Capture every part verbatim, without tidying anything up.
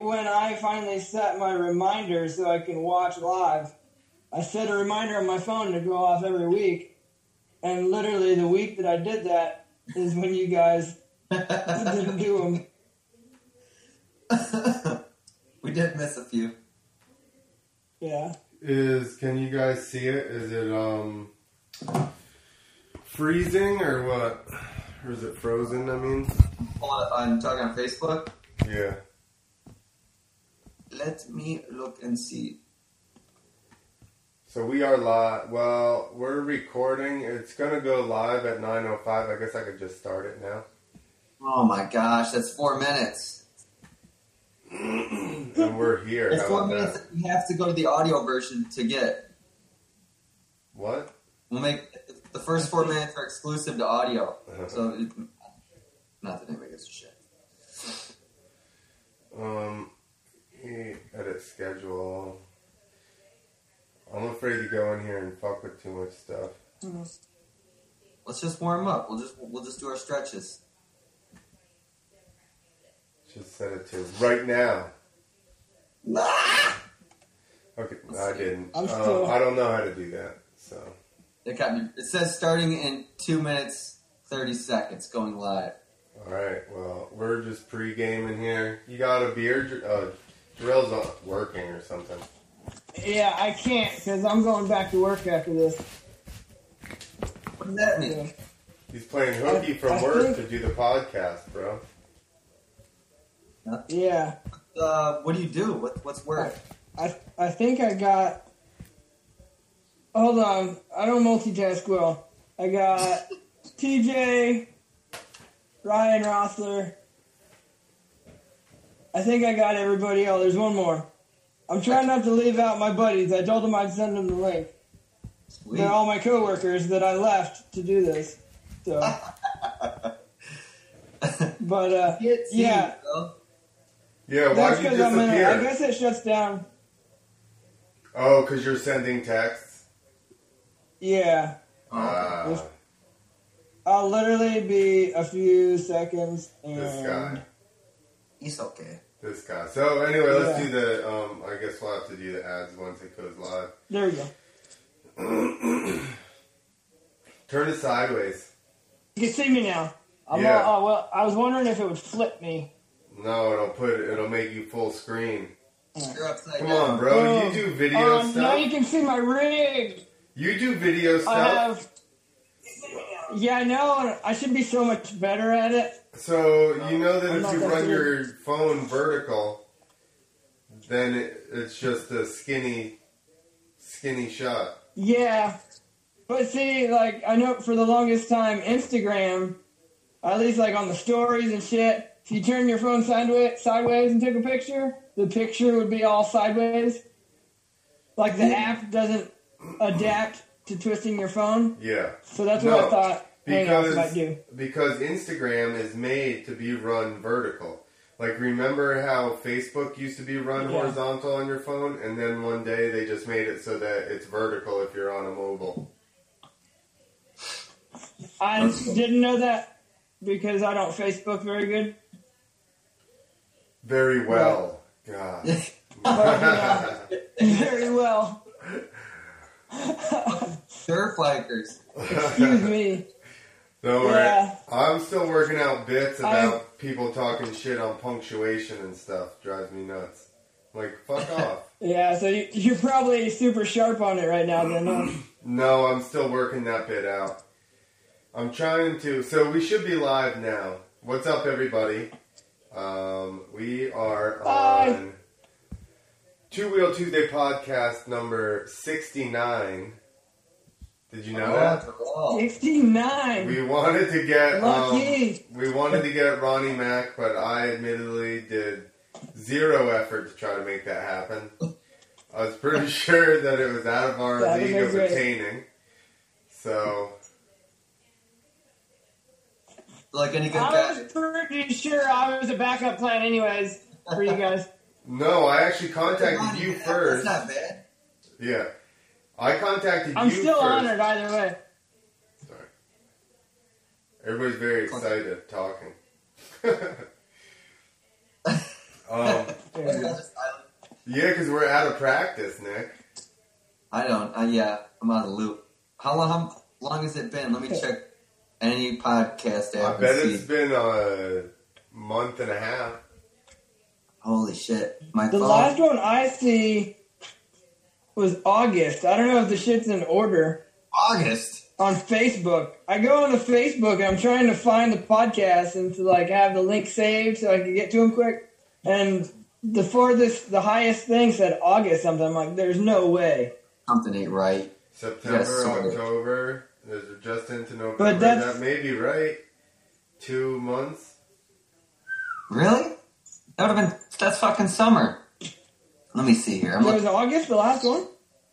when I finally set my reminder so I can watch live, I set a reminder on my phone to go off every week. And literally the week that I did that is when you guys didn't do them. We did miss a few. Yeah. Is can you guys see it? Is it um freezing or what? Or is it frozen? I mean, I'm talking on Facebook. Yeah. Let me look and see. So we are live. Well, we're recording. It's gonna go live at nine oh five. I guess I could just start it now. Oh my gosh, that's four minutes. And we're here. It's How four about minutes that? that you have to go to the audio version to get. What? We'll make the first four minutes are exclusive to audio. So, it, not that anybody gives a shit. Um, edit schedule. I'm afraid to go in here and fuck with too much stuff. Let's just warm up. We'll just we'll just do our stretches. Just set it to right now. Ah! Okay, I didn't. I'm Um, still- I don't know how to do that. So It got me. It says starting in two minutes thirty seconds, going live. all right. Well, we're just pre-gaming here. You got a beer? Uh, Jarrell's not working or something. Yeah, I can't because I'm going back to work after this. What does that mean? He's playing hooky I- from I work think- to do the podcast, bro. Yeah. Uh, what do you do? What what's work? I I think I got. Hold on, I don't multitask well. I got T J, Ryan Rossler. I think I got everybody else. There's one more. I'm trying not to leave out my buddies. I told them I'd send them the link. Sweet. They're all my coworkers that I left to do this. So, but uh, Can't see yeah, you, bro. Yeah, why that's did you because I'm in. disappear? I guess it shuts down. Oh, because you're sending texts? Yeah. Ah, If- I'll literally be a few seconds and this guy. He's okay. This guy. So anyway, let's Yeah. do the, um, I guess we'll have to do the ads once it goes live. there we go. Turn it sideways. You can see me now. I'm Yeah. all, oh, well, I was wondering if it would flip me. No, it'll put it, it'll make you full screen. You're upside Come down. on, bro. Oh, You do video um, stuff? Now you can see my rig. You do video I stuff? have. Yeah, I know. I should be so much better at it. So, you know that I'm if not you that run good. your phone vertical, then it, it's just a skinny, skinny shot. Yeah. But see, like, I know for the longest time, Instagram, at least like on the stories and shit, if you turn your phone sideways, sideways and took a picture, the picture would be all sideways. Like the app doesn't adapt to twisting your phone. Yeah. So that's what No, I thought Hangouts might Because, do. because Instagram is made to be run vertical. Like, remember how Facebook used to be run Yeah. horizontal on your phone, and then one day they just made it so that it's vertical if you're on a mobile. I didn't know that because I don't Facebook very good. Very well. God. But, you know, very well. Sure, flankers. Excuse me. Don't worry. Yeah. I'm still working out bits about I'm- people talking shit on punctuation and stuff. Drives me nuts. Like, fuck off. Yeah, so you, you're probably super sharp on it right now, then. Huh? No, I'm still working that bit out. I'm trying to. So we should be live now. What's up, everybody? Um, we are Hi. on Two Wheel Tuesday podcast number sixty-nine. Did you know that? Oh, sixty-nine. We wanted to get um, Lucky. we wanted to get Ronnie Mac, but I admittedly did zero effort to try to make that happen. I was pretty sure that it was out of our That league was of great. attaining. So like any good I guy. was pretty sure I was a backup plan, anyways, for you guys. no, I actually contacted Ronnie, you that- first. That's not bad. Yeah, I contacted I'm you still first. honored either way. Sorry. Everybody's very excited talking. Um, yeah, because we're out of practice, Nick. I don't. Uh, yeah, I'm out of the loop. How long? How long has it been? Let me check any podcast app. I bet and it's see. been a month and a half. Holy shit! My The phone. last one I see was August. I don't know if the shit's in order. August. On Facebook. I go on the Facebook and I'm trying to find the podcast and to like have the link saved so I can get to them quick. And the farthest, the highest thing said August something. I'm like, there's no way. Something ain't right. September, Yes, sorry. October, there's just into November. But that's- That may be right. Two months. Really? That would have been. That's fucking summer. Let me see here. I'm So was looking. August the last one?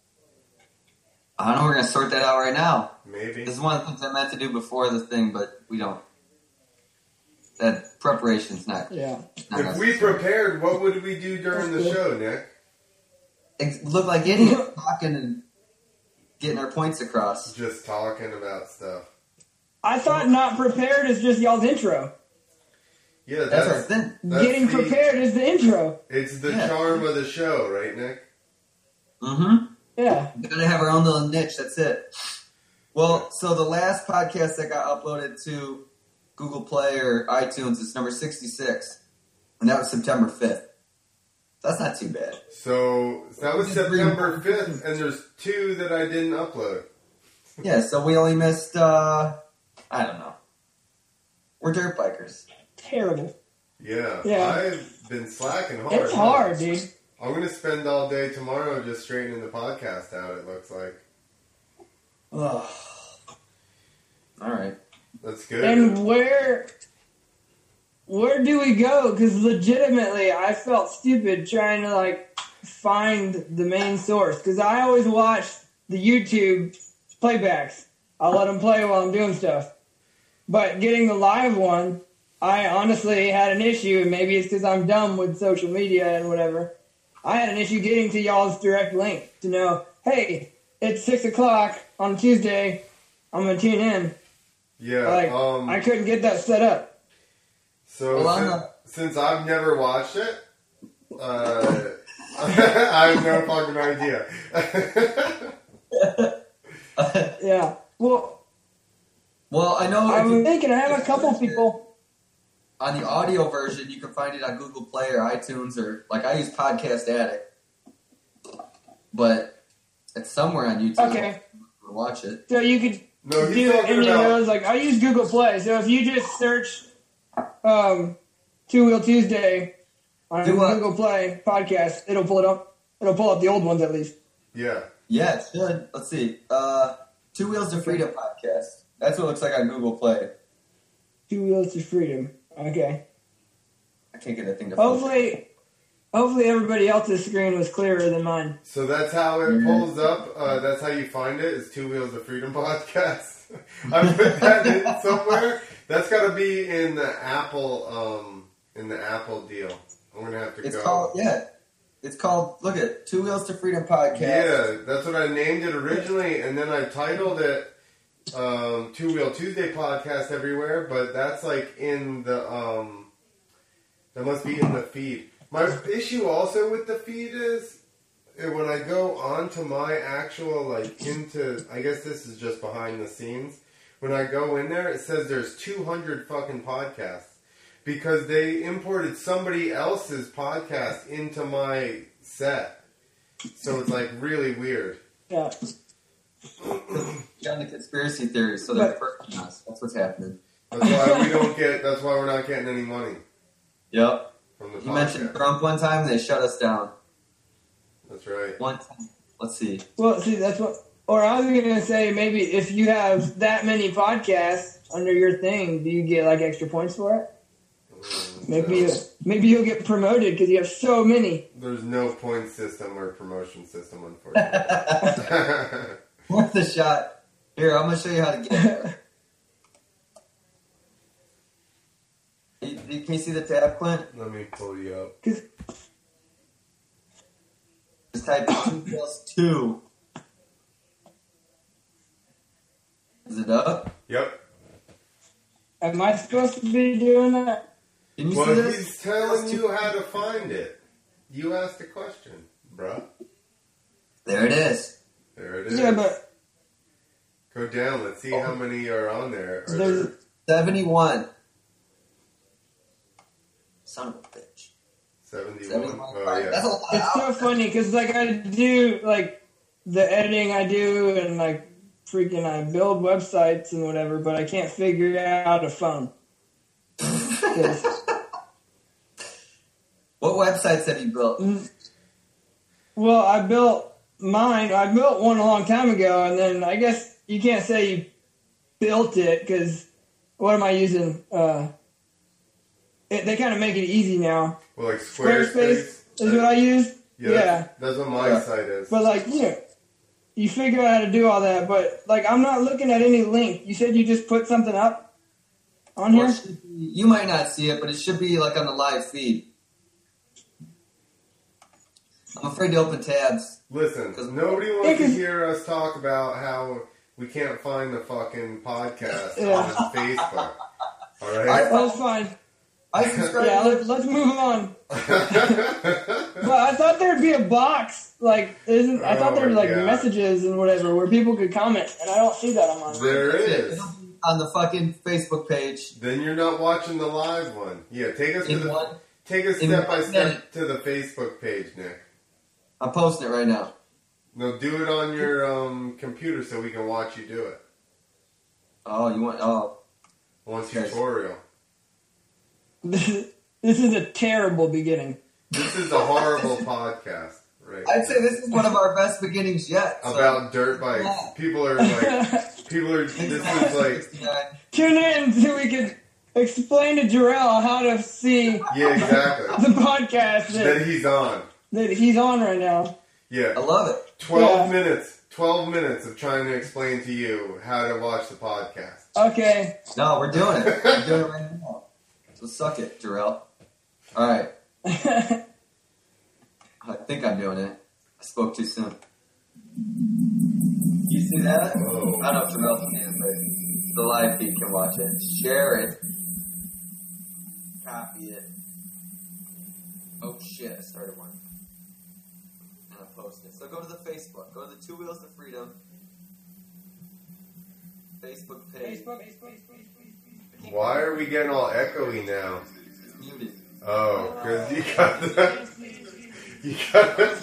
I know we're gonna sort that out right now. Maybe. This is one of the things I meant to do before the thing, but we don't. That preparation's not. Yeah. not If we necessary. prepared, what would we do during the That's show, Nick? It looked like idiots talking and getting our points across. Just talking about stuff. I thought not prepared is just y'all's intro. Yeah, That's that's, our thing. that's Getting the- prepared is the intro. It's the Yeah. charm of the show, right, Nick? Mm-hmm. Yeah. We're gonna have our own little niche. That's it. Well, so the last podcast that got uploaded to Google Play or iTunes is number sixty-six, and that was September fifth. That's not too bad. So that was September fifth, and there's two that I didn't upload. Yeah, so we only missed. uh I don't know. We're dirt bikers. Terrible. Yeah, Yeah. I've been slacking hard. It's hard, dude. I'm going to spend all day tomorrow just straightening the podcast out, it looks like. Ugh. All right. That's good. And where where do we go? Because legitimately, I felt stupid trying to like find the main source. Because I always watch the YouTube playbacks. I'll let them play while I'm doing stuff. But getting the live one, I honestly had an issue. And maybe it's because I'm dumb with social media and whatever. I had an issue getting to y'all's direct link to know, hey, it's six o'clock on Tuesday. I'm gonna tune in. yeah, Like, um, I couldn't get that set up. so Well, I'm since, not- since I've never watched it, uh, I have no fucking idea. Yeah. Well, Well, I know I if was you, thinking I have a couple people. on the audio version, you can find it on Google Play or iTunes, or like I use Podcast Addict, but it's somewhere on YouTube. Okay. To watch it. So you could No, he's do talking any of about... those. Like I use Google Play. So if you just search um, Two Wheel Tuesday on Do what? Google Play podcast, it'll pull it up. It'll pull up the old ones at least. Yeah. Yeah, it should. Let's see. Uh, Two Wheels to Freedom podcast. That's what it looks like on Google Play. Two Wheels to Freedom. Okay. I can't get that thing to focus. Hopefully, hopefully everybody else's screen was clearer than mine. So that's how it Mhm. pulls up. Uh, that's how you find it, is Two Wheels of Freedom podcast. I put that in somewhere. That's got to be in the Apple, um, in the Apple deal. I'm gonna have to It's go. called, yeah. It's called, look at Two Wheels to Freedom podcast. Yeah, that's what I named it originally, and then I titled it um, Two Wheel Tuesday podcast everywhere. But that's like in the um, that must be in the feed. My issue also with the feed is eh, when I go onto my actual like into. I guess this is just behind the scenes. When I go in there, it says there's two hundred fucking podcasts. Because they imported somebody else's podcast into my set. So it's like really weird. Yeah. Got the conspiracy theories, so they're But- first on us. That's what's happening. That's why we don't get, that's why we're not getting any money Yep. from the You mentioned podcast. Trump one time, they shut us down. That's right. One time. Let's see. Well, see, that's what. Or I was going to say maybe if you have that many podcasts under your thing, do you get like extra points for it? Maybe you, maybe you'll get promoted because you have so many. There's no point system or promotion system, unfortunately. Worth a shot. Here, I'm going to show you how to get there. You- you- Can you see the tab, Clint? Let me pull you up. Cause Just type two plus two. Is it up? Yep. am I supposed to be doing that? Can you Well, see this? he's telling you how to find it. You asked the question, bruh. There it is. There it is. Yeah, but Go down. Let's see how many are on there. Are there's there seventy-one. Son of a bitch. seventy-one? seventy-one. Oh, yeah. That's a lot. it's so funny because like I do like the editing I do and like freaking I build websites and whatever, but I can't figure out a phone. 'Cause- What websites have you built? well, I built mine. I built one a long time ago, and then I guess you can't say you built it because what am I using? Uh, it, they kind of make it easy now. Well, like Squarespace Squarespace. is what I use. Yeah, Yeah. That's, that's what my Yeah. site is. But like, you know, you figure out how to do all that. But like, I'm not looking at any link. You said you just put something up on Well, here. it should be- you might not see it, but it should be like on the live feed. I'm afraid to open tabs. Listen, 'Cause- nobody wants Yeah, to 'cause- hear us talk about how we can't find the fucking podcast Yeah. on Facebook. All I- right? That's fine. I subscribe. Yeah, let, let's move on. But I thought there'd be a box. Like, isn't I thought there were Oh, like yeah. messages and whatever where people could comment, and I don't see that on mine. There is. It'll be on the fucking Facebook page. Then you're not watching the live one. Yeah, take us to In the one, take us in step by one step minute. to the Facebook page, Nick. I'm posting it right now. No, do it on your um, computer so we can watch you do it. Oh, you want? Oh, One Okay. tutorial. This is, this is a terrible beginning. This is a horrible podcast, right? I'd say this is one of our best beginnings yet. so- About dirt bikes. Yeah. People are like, people are. This is like, sixty-nine. Tune in so we can explain to Jarrell how to see yeah, exactly. the podcast That that, he's on. that he's on right now. Yeah. I love it. Twelve Yeah. minutes. Twelve minutes of trying to explain to you how to watch the podcast. Okay. No, we're doing it. We're doing it right now. So suck it, Jarrell. All right. I think I'm doing it. I spoke too soon. You see that? Oh. I don't know if Jarrell can, but the live feed can watch it. Share it. Copy it. Oh shit, I started one. And I posted it. So go to the Facebook. Go to the Two Wheels to Freedom Facebook page. Why are we getting all echoey now? It's muted. Oh, because you got the. You got the.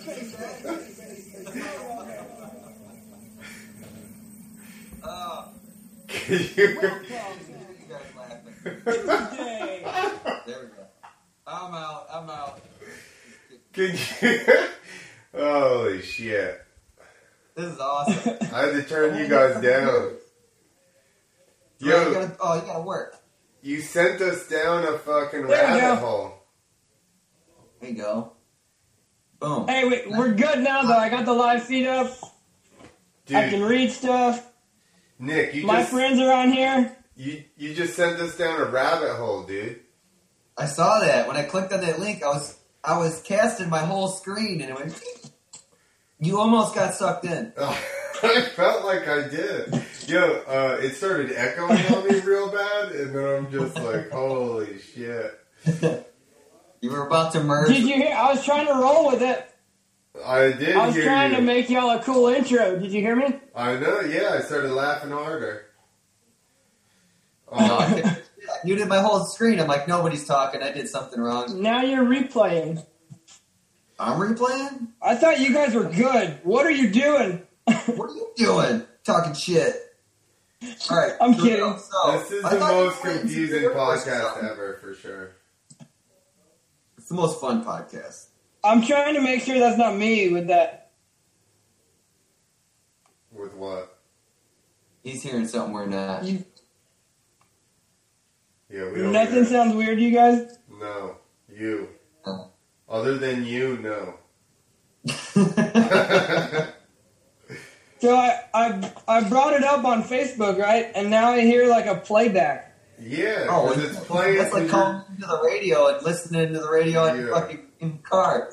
Oh, Can you, you guys laughing. Tuesday. There we go. I'm out. I'm out. can you, holy shit. This is awesome. I had to turn you guys down. You Yo, gotta, oh, you gotta work. you sent us down a fucking There we rabbit go. hole. There you go. Boom. Hey, wait, we're good now though. I got the live feed up. I can Dude, read stuff. Nick, you My just friends are on here. you, you just sent us down a rabbit hole, dude. I saw that. When I clicked on that link, I was I was casting my whole screen and it went. You almost got sucked in. I felt like I did. Yo, uh, it started echoing on me real bad, and then I'm just like, holy shit. You were about to merge. Did you hear? I was trying to roll with it. I did I was hear trying you. to make y'all a cool intro. Did you hear me? I know, yeah, I started laughing harder. No, Oh, I couldn't- I muted my whole screen. I'm like, nobody's talking. I did something wrong. Now you're replaying. I'm replaying? I thought you guys were good. What are you doing? What are you doing? Talking shit. All right. I'm so- kidding. So, this is I the thought you most were playing confusing Super Mario Bros. or podcast something. ever, for sure. It's the most fun podcast. I'm trying to make sure that's not me with that. With what? He's hearing something we're not. You, Yeah, we don't nothing hear it. sounds weird to you guys? No, you. Oh. Other than you, no. So I, I I brought it up on Facebook, right? And now I hear like a playback. Yeah, Oh, because it's playing. that's like through your- calling into the radio and listening to the radio in your Yeah. fucking in the car.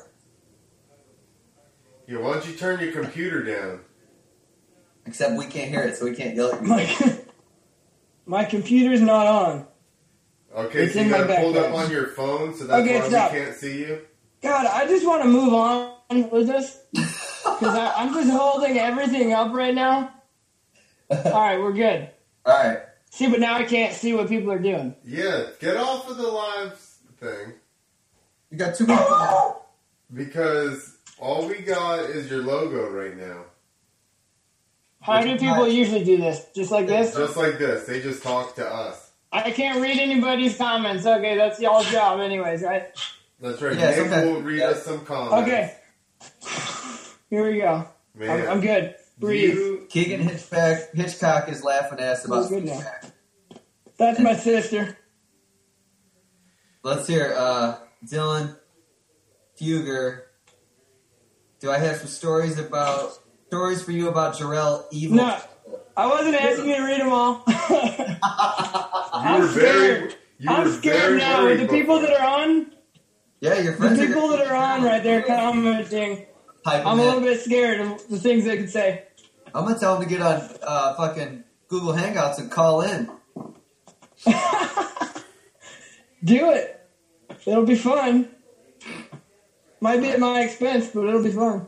Yeah, why don't you turn your computer down? Except we can't hear it, so we can't yell at you. My, my computer's not on. Okay, It's so in you my got it pulled up backpack. on your phone, so that's Okay, why stop. we can't see you? God, I just want to move on with this because I'm just holding everything up right now. All right, we're good. All right. See, but now I can't see what people are doing. Yeah, get off of the live thing. You got two people. Because all we got is your logo right now. How do people usually do this? Just like this? Just like this. They just talk to us. I can't read anybody's comments. Okay, that's y'all's job anyways, right? That's right. Yeah, Nick sometimes- will read yeah. us some comments. Okay. Here we go. Man, I'm, I'm good. Breathe. you, Keegan Hitchcock, Hitchcock is laughing ass about. We're good now. That's my sister. Let's hear, uh, Dylan Fugger. Do I have some stories about stories for you about Jarrell Evil? No, I wasn't asking you to read them all. you I'm were very. scared. You I'm were scared very now with the worried people before. that are on. Yeah, your The friends people are that are on right there commenting. hyping I'm a it. little bit scared of the things they could say. I'm gonna tell them to get on uh, fucking Google Hangouts and call in. Do it. It'll be fun. Might be at my expense, but it'll be fun.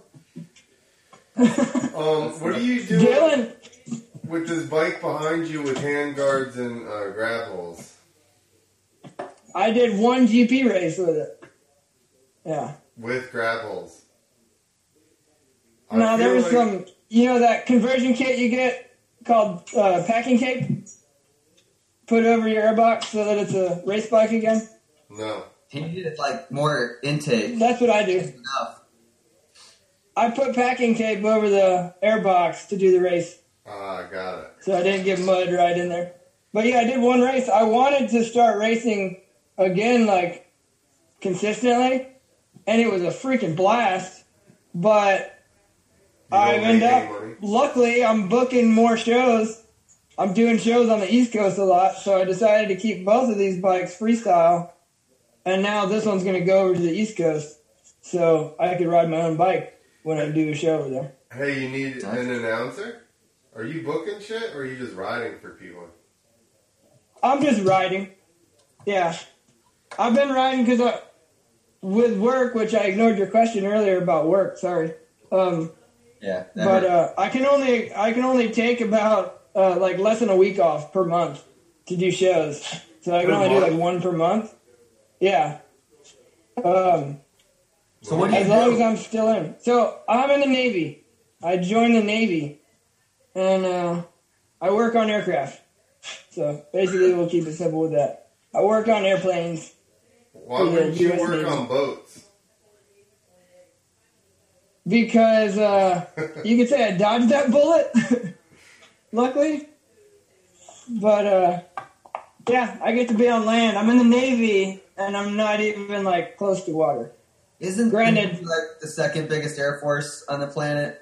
Um, what are you doing Dylan, with this bike behind you with hand guards and uh, grab holes? I did one G P race with it. Yeah. With grab holes. I Now feel there was like- some, you know, that conversion kit you get called uh, packing tape. Put over your airbox so that it's a race bike again. No. He needed like more intake. That's what I do. Enough. I put packing tape over the airbox to do the race, Ah, got it. so I didn't get mud right in there. But yeah, I did one race. I wanted to start racing again, like consistently, and it was a freaking blast. But You I don't end make any up, money? luckily, I'm booking more shows. I'm doing shows on the East Coast a lot, so I decided to keep both of these bikes freestyle. And now this one's going to go over to the East Coast, so I could ride my own bike when I do a show over there. Hey, you need an announcer? Are you booking shit or are you just riding for people? I'm just riding. Yeah. I've been riding because I, with work, which I ignored your question earlier about work, sorry. Um, Yeah. but never. uh, I can only I can only take about uh, like less than a week off per month to do shows. So I can Per only do month? like one per month. Yeah. Um, So what do you as long do? as I'm still in. So I'm in the Navy. I joined the Navy, and uh, I work on aircraft. So basically, we'll keep it simple with that. I work on airplanes. Why For the wouldn't you U S work Navy. on boats? Because uh, you could say I dodged that bullet, luckily. But uh, yeah, I get to be on land. I'm in the Navy, and I'm not even like close to water. Isn't granted- the Navy, like the second biggest air force on the planet?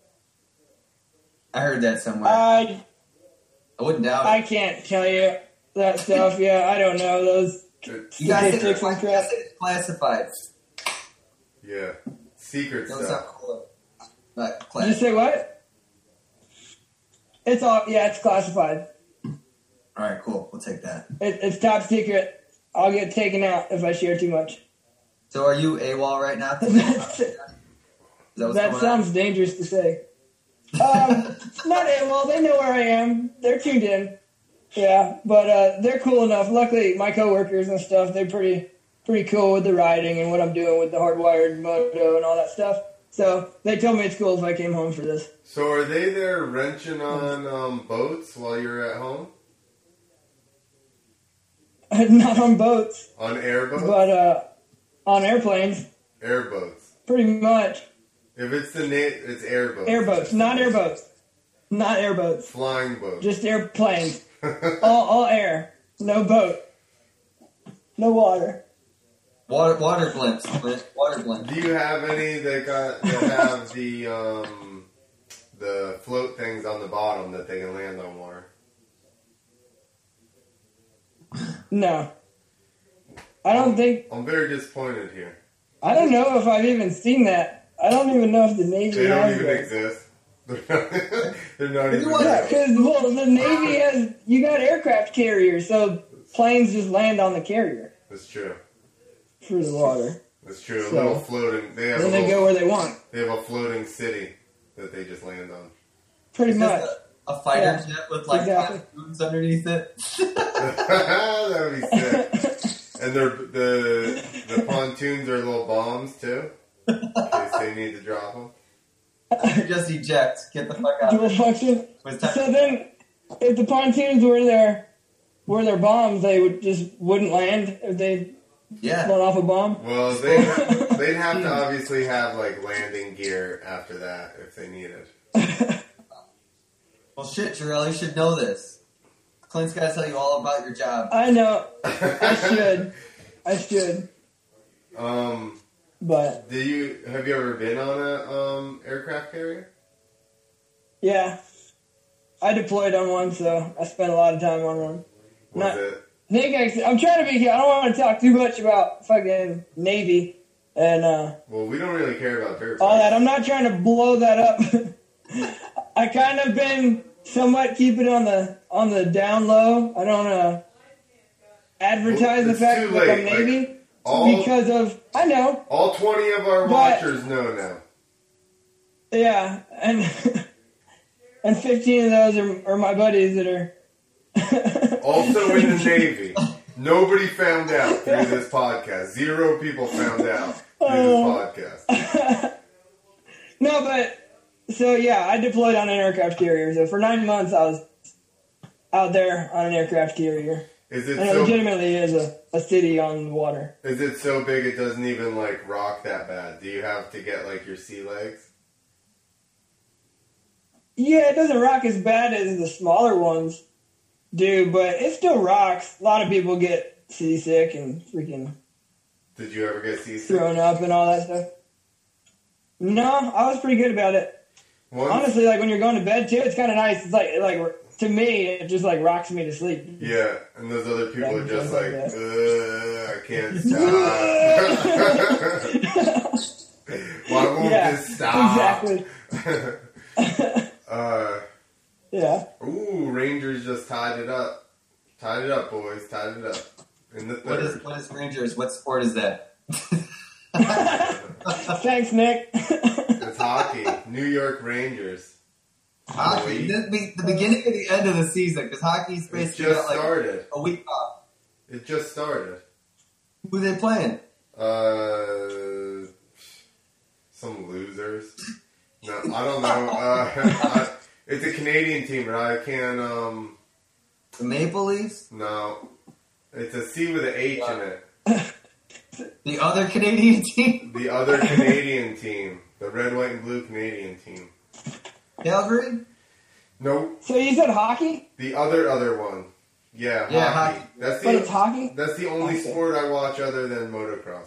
I heard that somewhere. I I wouldn't doubt I it. can't tell you that stuff. Yeah, I don't know those It- You guys said statistics it's and crap. classified. yeah. Secret That was stuff. not cool. But Did you class. say what? It's all yeah, it's classified. All right, cool. We'll take that. It, it's top secret. I'll get taken out if I share too much. So are you AWOL right now? Is That's- that what's that going sounds dangerous to say. Um, not AWOL. They know where I am. They're tuned in. Yeah, but uh, they're cool enough. Luckily, my coworkers and stuff, they're pretty pretty cool with the riding and what I'm doing with the hardwired moto and all that stuff. So they told me it's cool if I came home for this. So are they there wrenching on um, boats while you're at home? Not on boats, On airboats? but uh, on airplanes, Airboats. pretty much. If it's the name, it's airboats. Airboats, not airboats. Not airboats. Flying boats. Just airplanes. all, all air. No boat. No water. Water, water blimps. Clint. Water blimps. Do you have any that got that have the um, the float things on the bottom that they can land on water? No. I don't think, I'm very disappointed here. I don't know if I've even seen that. I don't even know if the Navy They don't has even that. exist. They're not, they're not even want Yeah, real. because, well, the Navy has, you got aircraft carriers, so planes just land on the carrier That's true. through the water. That's true. A So- little floating. They have Then a they little, go where they want. They have a floating city that they just land on. Pretty It's much. just a, a fighter Yeah. jet with like Exactly. pontoons underneath it. That would be sick. And they're, the the pontoons are little bombs too, in case they need to drop them. Just eject. Get the fuck out. Dual function. It's time- So then, if the pontoons were their were their bombs, they would just wouldn't land if they Yeah. let off a bomb. Well, they they'd have to obviously have like landing gear after that if they needed. Well, shit, Jarrell, you should know this. Clint's got to tell you all about your job. I know. I should. I should. Um, But do you have you ever been on a um aircraft carrier? yeah, I deployed on one, so I spent a lot of time on one. Was Not- it? I think I, I'm trying to be. I don't want to talk too much about fucking Navy and uh, Well, we don't really care about dirt all that. bikes. I'm not trying to blow that up. I kind of been somewhat keeping it on the on the down low. I don't want to advertise Well, the it's fact too that I'm late, like, Navy all- because of I know. All twenty of our But- watchers know now. Yeah, and and fifteen of those are, are my buddies that are Also in the Navy. Nobody found out through this podcast. Zero people found out through this podcast. No, but so yeah, I deployed on an aircraft carrier. So for nine months, I was out there on an aircraft carrier, Is it and it so legitimately is a, a city on the water. is it so big it doesn't even like rock that bad? Do you have to get like your sea legs? Yeah, it doesn't rock as bad as the smaller ones do, but it still rocks. A lot of people get seasick and freaking Did you ever get seasick? thrown up and all that stuff. No, I was pretty good about it. Once, Honestly, like when you're going to bed too, it's kind of nice. It's like like to me, it just like rocks me to sleep. yeah, and those other people Yeah, are just just like like, that. Ugh, I can't stop. Why won't Yeah, this stop? exactly. uh, Yeah. ooh, Rangers just tied it up. Tied it up, boys. Tied it up. In the What third. is what is Rangers? What sport is that? Thanks, Nick. It's hockey. New York Rangers. Hockey. The, the, the beginning and the end of the season, because hockey's It basically just got like started. a week off. It just started. Who they playing? Uh, some losers. No, I don't know. Uh, I, it's a Canadian team, but I can't. Um, The Maple Leafs? no, it's a C with an H in it. The other Canadian team? The other Canadian team, the red, white, and blue Canadian team. Calgary? Nope, So you said hockey, the other other one. Yeah, Yeah, hockey. hockey. That's but the it's hockey. that's the only Okay. sport I watch other than motocross.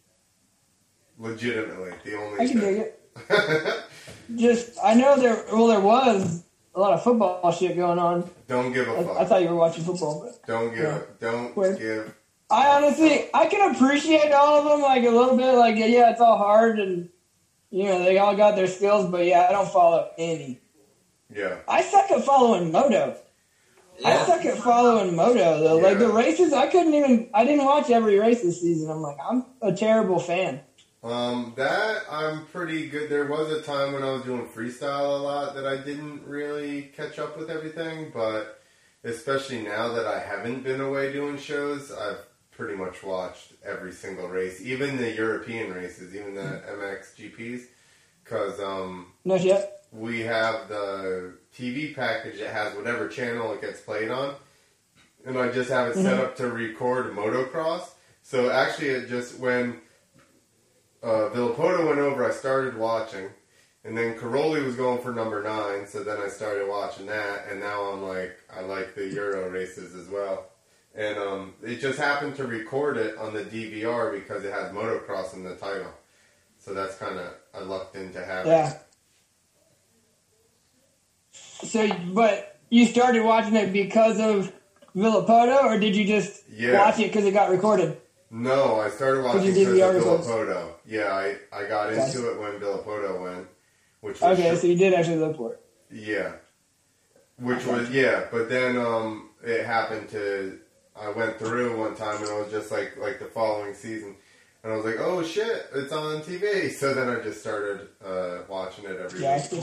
Legitimately, the only. I can thing. dig it. Just I know there. Well, there was a lot of football shit going on. Don't give a I, fuck. I thought you were watching football, but don't give. Yeah. A, don't Word. give. I honestly I can appreciate all of them like a little bit. Like yeah, it's all hard and you know they all got their skills, but yeah, I don't follow any. Yeah. I suck at following moto. I Yeah. suck at following moto though. Like Yeah. the races, I couldn't even. I didn't watch every race this season. I'm like, I'm a terrible fan. Um, that I'm pretty good. There was a time when I was doing freestyle a lot that I didn't really catch up with everything, but especially now that I haven't been away doing shows, I've pretty much watched every single race, even the European races, even the M X G Ps, because um, No shit. we have the T V package that has whatever channel it gets played on, and I just have it set up to record motocross. So actually, it just when uh, Villapoto went over, I started watching, and then Caroli was going for number nine, so then I started watching that, and now I'm like, I like the Euro races as well. And um, it just happened to record it on the D V R because it has motocross in the title. So that's kind of, I lucked into having Yeah. it. So, but you started watching it because of Villapoto, or did you just Yeah. watch it because it got recorded? No, I started watching you did because the of articles. Villapoto. Yeah, I, I got Gotcha. into it when Villapoto went, which was Okay, sh- so you did actually look for it. yeah, which was yeah. But then um, it happened to I went through one time and I was just like like the following season, and I was like, oh shit, it's on T V. So then I just started uh, watching it every Yeah, I week. see.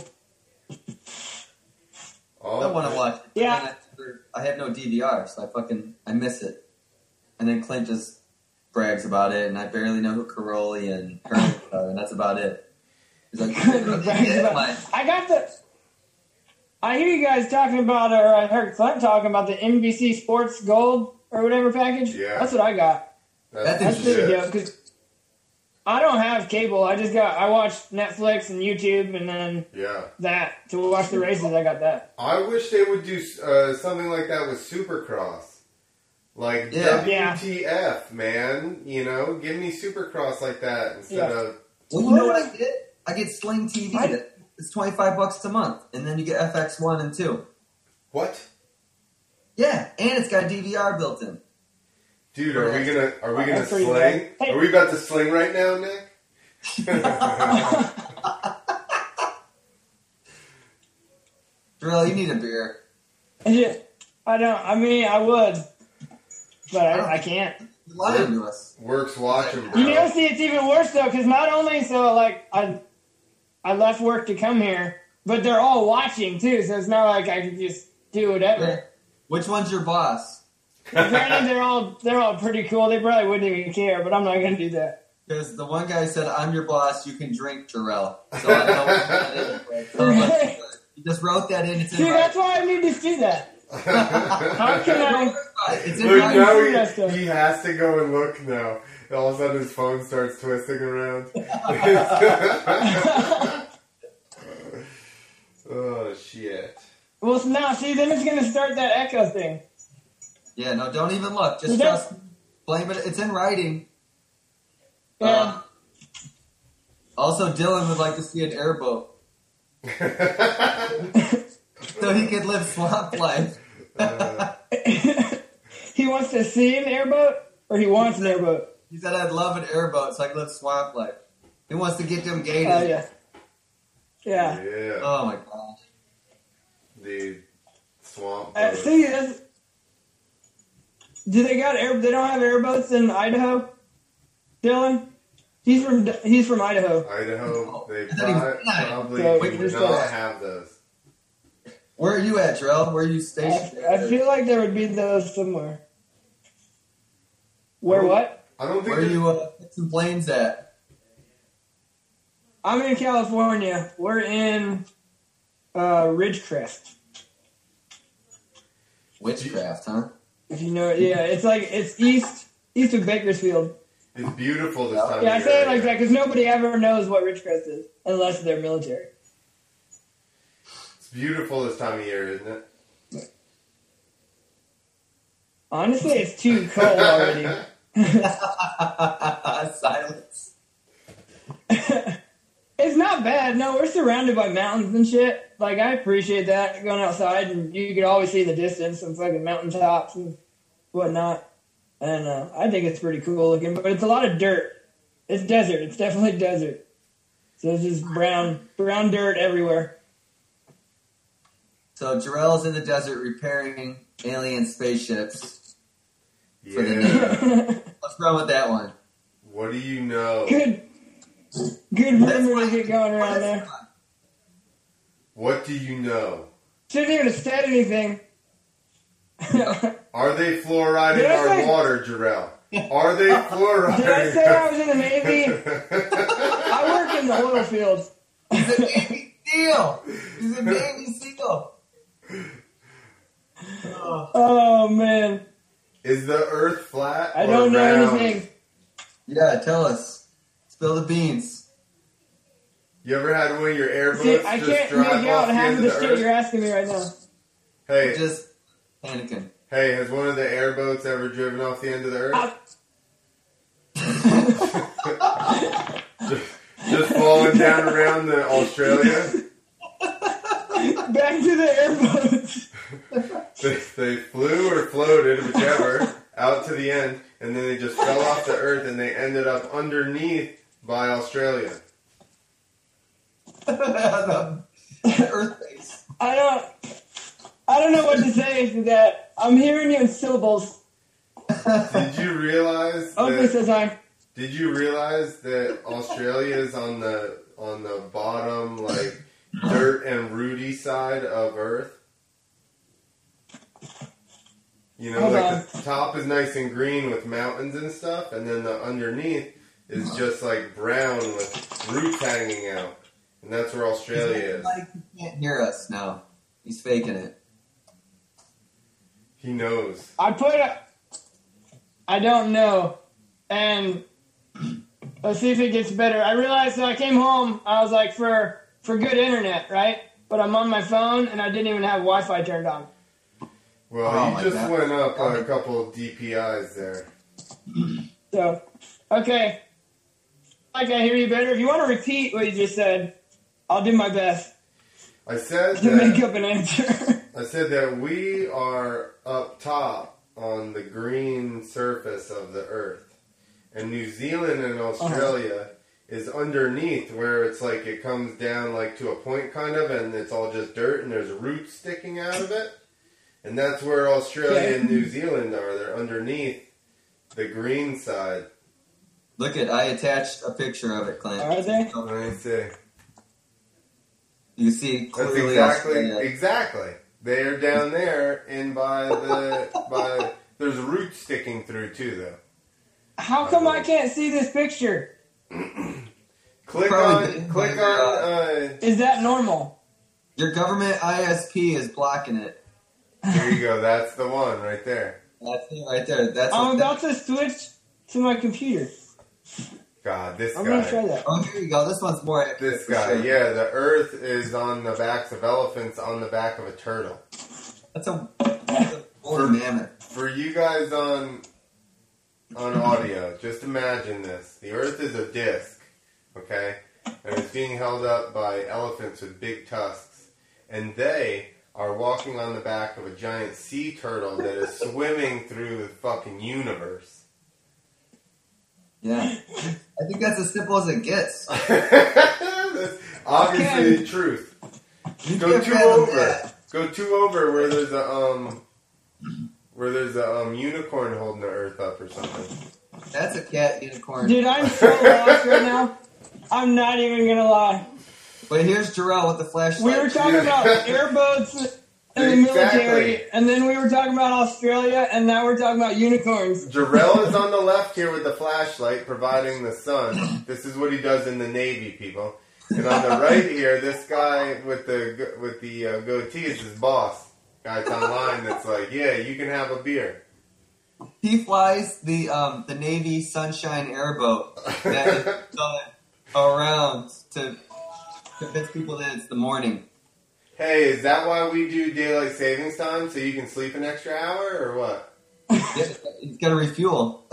Oh, I want to watch it. but Yeah. then I, I have no D V R, so I fucking I miss it. And then Clint just brags about it, and I barely know who Caroli and Herman are, and that's about it. He's like, Brags about- I got the. I hear you guys talking about, or I heard Clint talking about the N B C Sports Gold or whatever package. Yeah. That's what I got. That's, That That's thing's pretty shit. dope because I don't have cable. I just got I watched Netflix and YouTube, and then Yeah. that to watch the races. I got that. I wish they would do uh, something like that with Supercross. Like Yeah. W T F, man. You know, give me Supercross like that instead Yeah. of. Well, you know what I get? I get Sling T V. I- It's twenty-five bucks a month, and then you get F X one and two. What? Yeah, and it's got D V R built in. Dude, are we gonna are we gonna That's pretty sling? bad. Hey. Are we about to sling right now, Nick? Drill, you need a beer. Yeah, I don't. I mean, I would, but I, I can't. You're lying to us. Works watching, bro. You know, see, it's even worse though, because not only so like I, I left work to come here, but they're all watching too. So it's not like I could just do whatever. Which one's your boss? Granted, they're all they're all pretty cool. They probably wouldn't even care, but I'm not gonna do that. Because the one guy said, "I'm your boss. You can drink, Jarrell." So I don't know what that is. So like, you just wrote that in. It's in See, that's writing. why I need to see that. How can I? It's in Look, writing. now see that stuff. he, he has to go and look now. All of a sudden his phone starts twisting around. Oh, shit. Well, now see, then it's gonna start that echo thing. Yeah, no, don't even look. Just You don't- trust. Blame it. It's in writing. Yeah. Uh, also, Dylan would like to see an airboat so he could live swamp life. Uh, He wants to see an airboat, or he wants an airboat. He said, "I'd love an airboat so I could live swamp life." He wants to get them gators. Oh yeah. Yeah. yeah. Oh my gosh. The swamp. Uh, boat. see, that's, do they got air? They don't have airboats in Idaho. Dylan, he's from he's from Idaho. Idaho, they I thought he was probably, nine. probably So, do just not like- have those. Where are you at, Jarrell? Where are you I, stationed? I feel like there would be those somewhere. Where Oh. what? I don't think Where are that- you uh, fixing planes at? I'm in California. We're in uh, Ridgecrest. Witchcraft, huh? If you know it, yeah, it's like it's east east of Bakersfield. it's beautiful this time Yeah, I of say year. it like that because nobody ever knows what Ridgecrest is unless they're military. It's beautiful this time of year, isn't it? Honestly, it's too cold already. Silence. It's not bad. No, we're surrounded by mountains and shit. Like, I appreciate that, going outside, and you can always see the distance and fucking mountaintops and whatnot. And uh, I think it's pretty cool looking, but it's a lot of dirt. It's desert. It's definitely desert. So it's just brown, brown dirt everywhere. So Jarrell's in the desert repairing alien spaceships. For the Yeah. What's wrong with that one? What do you know? Good, good rumor to get going around there. What do you know? Shouldn't even have said anything. Are they fluoriding Did I our say- water, Jarrell? Are they fluoriding? Did I say I was in the Navy? I work in the oil field. He's a Navy SEAL. He's a Navy SEAL. Oh. Oh, man. Is the Earth flat? I or don't know round? anything. Yeah, tell us. Spill the beans. You ever had one of your airboats See, I just can't drive make off out the half end of of the the shit you're Earth? asking me right now. Hey, Just panicking. hey, has one of the airboats ever driven off the end of the Earth? Ah. just, just falling down around the Australia? Back to the airboats. They, they flew or floated, whichever, out to the end, and then they just fell off the Earth and they ended up underneath by Australia. the the Earth base. I don't. I don't know what to say to that. I'm hearing you in syllables. Did you realize Oakley that, says hi. did you realize that Australia is on the on the bottom, like dirt and rooty side of Earth? You know, Hold like on. the top is nice and green with mountains and stuff, and then the underneath is just like brown with roots hanging out. And that's where Australia is. Like he can't hear us now. He's faking it. He knows. I put a, I don't know. And let's see if it gets better. I realized that I came home, I was like, for, for good internet, right? But I'm on my phone, and I didn't even have Wi-Fi turned on. Well, Oh, you my just God. went up on a couple of D P Is there. So, okay. Like I hear you better. If you want to repeat what you just said, I'll do my best I said to make that, up an answer. I said that we are up top on the green surface of the Earth. And New Zealand and Australia is underneath, where it's like it comes down like to a point kind of, and it's all just dirt and there's roots sticking out of it. And that's where Australia Okay. and New Zealand are. They're underneath the green side. Look at, I attached a picture of it, Clint. Are they? Let me see. You see That's clearly exactly Australia. exactly. They are down there, and by the by, there's roots sticking through too, though. How come I can't see this picture? Click Probably on, been click by on. your, Uh, Is that normal? Your government I S P is blocking it. there you go. That's the one right there. That's it right there. That's I'm what about to switch to my computer. God, this I'm gonna try guy. that. Oh, here you go. This one's more accurate. This for guy. sure. Yeah, the Earth is on the backs of elephants, on the back of a turtle. That's a, that's a woolly mammoth. For you guys on on audio, just imagine this. The Earth is a disc, okay? And it's being held up by elephants with big tusks. And they are walking on the back of a giant sea turtle that is swimming through the fucking universe. Yeah. I think that's as simple as it gets. That's obviously the truth. You Go can't two fathom over. that. Go two over where there's a um where there's a um unicorn holding the Earth up or something. That's a cat unicorn. Dude, I'm so lost right now. I'm not even gonna lie. But here's Jarrell with the flashlight. We were talking Yeah. about airboats in the Exactly. military, and then we were talking about Australia, and now we're talking about unicorns. Jarrell is on the left here with the flashlight, providing the sun. This is what he does in the Navy, people. And on the right here, this guy with the with the uh, goatee is his boss. Guy's online that's like, yeah, you can have a beer. He flies the um, the Navy Sunshine Airboat that is going around to convince people that it's the morning. Hey, is that why we do daylight savings time? So you can sleep an extra hour, or what? Yeah, he's got to refuel.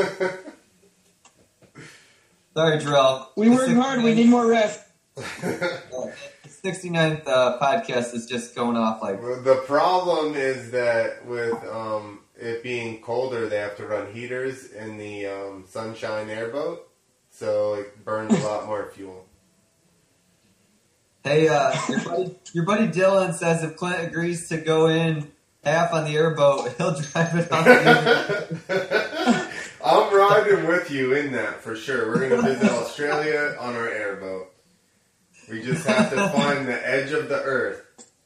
Sorry, Jarrell. We work hard, we need more rest. The sixty-ninth uh, podcast is just going off like... Well, the problem is that with um, it being colder, they have to run heaters in the um, Sunshine Airboat, so it burns a lot more fuel. Hey, uh, your buddy, your buddy Dylan says if Clint agrees to go in half on the airboat, he'll drive it on the I'm riding with you in that for sure. We're going to visit Australia on our airboat. We just have to find the edge of the earth.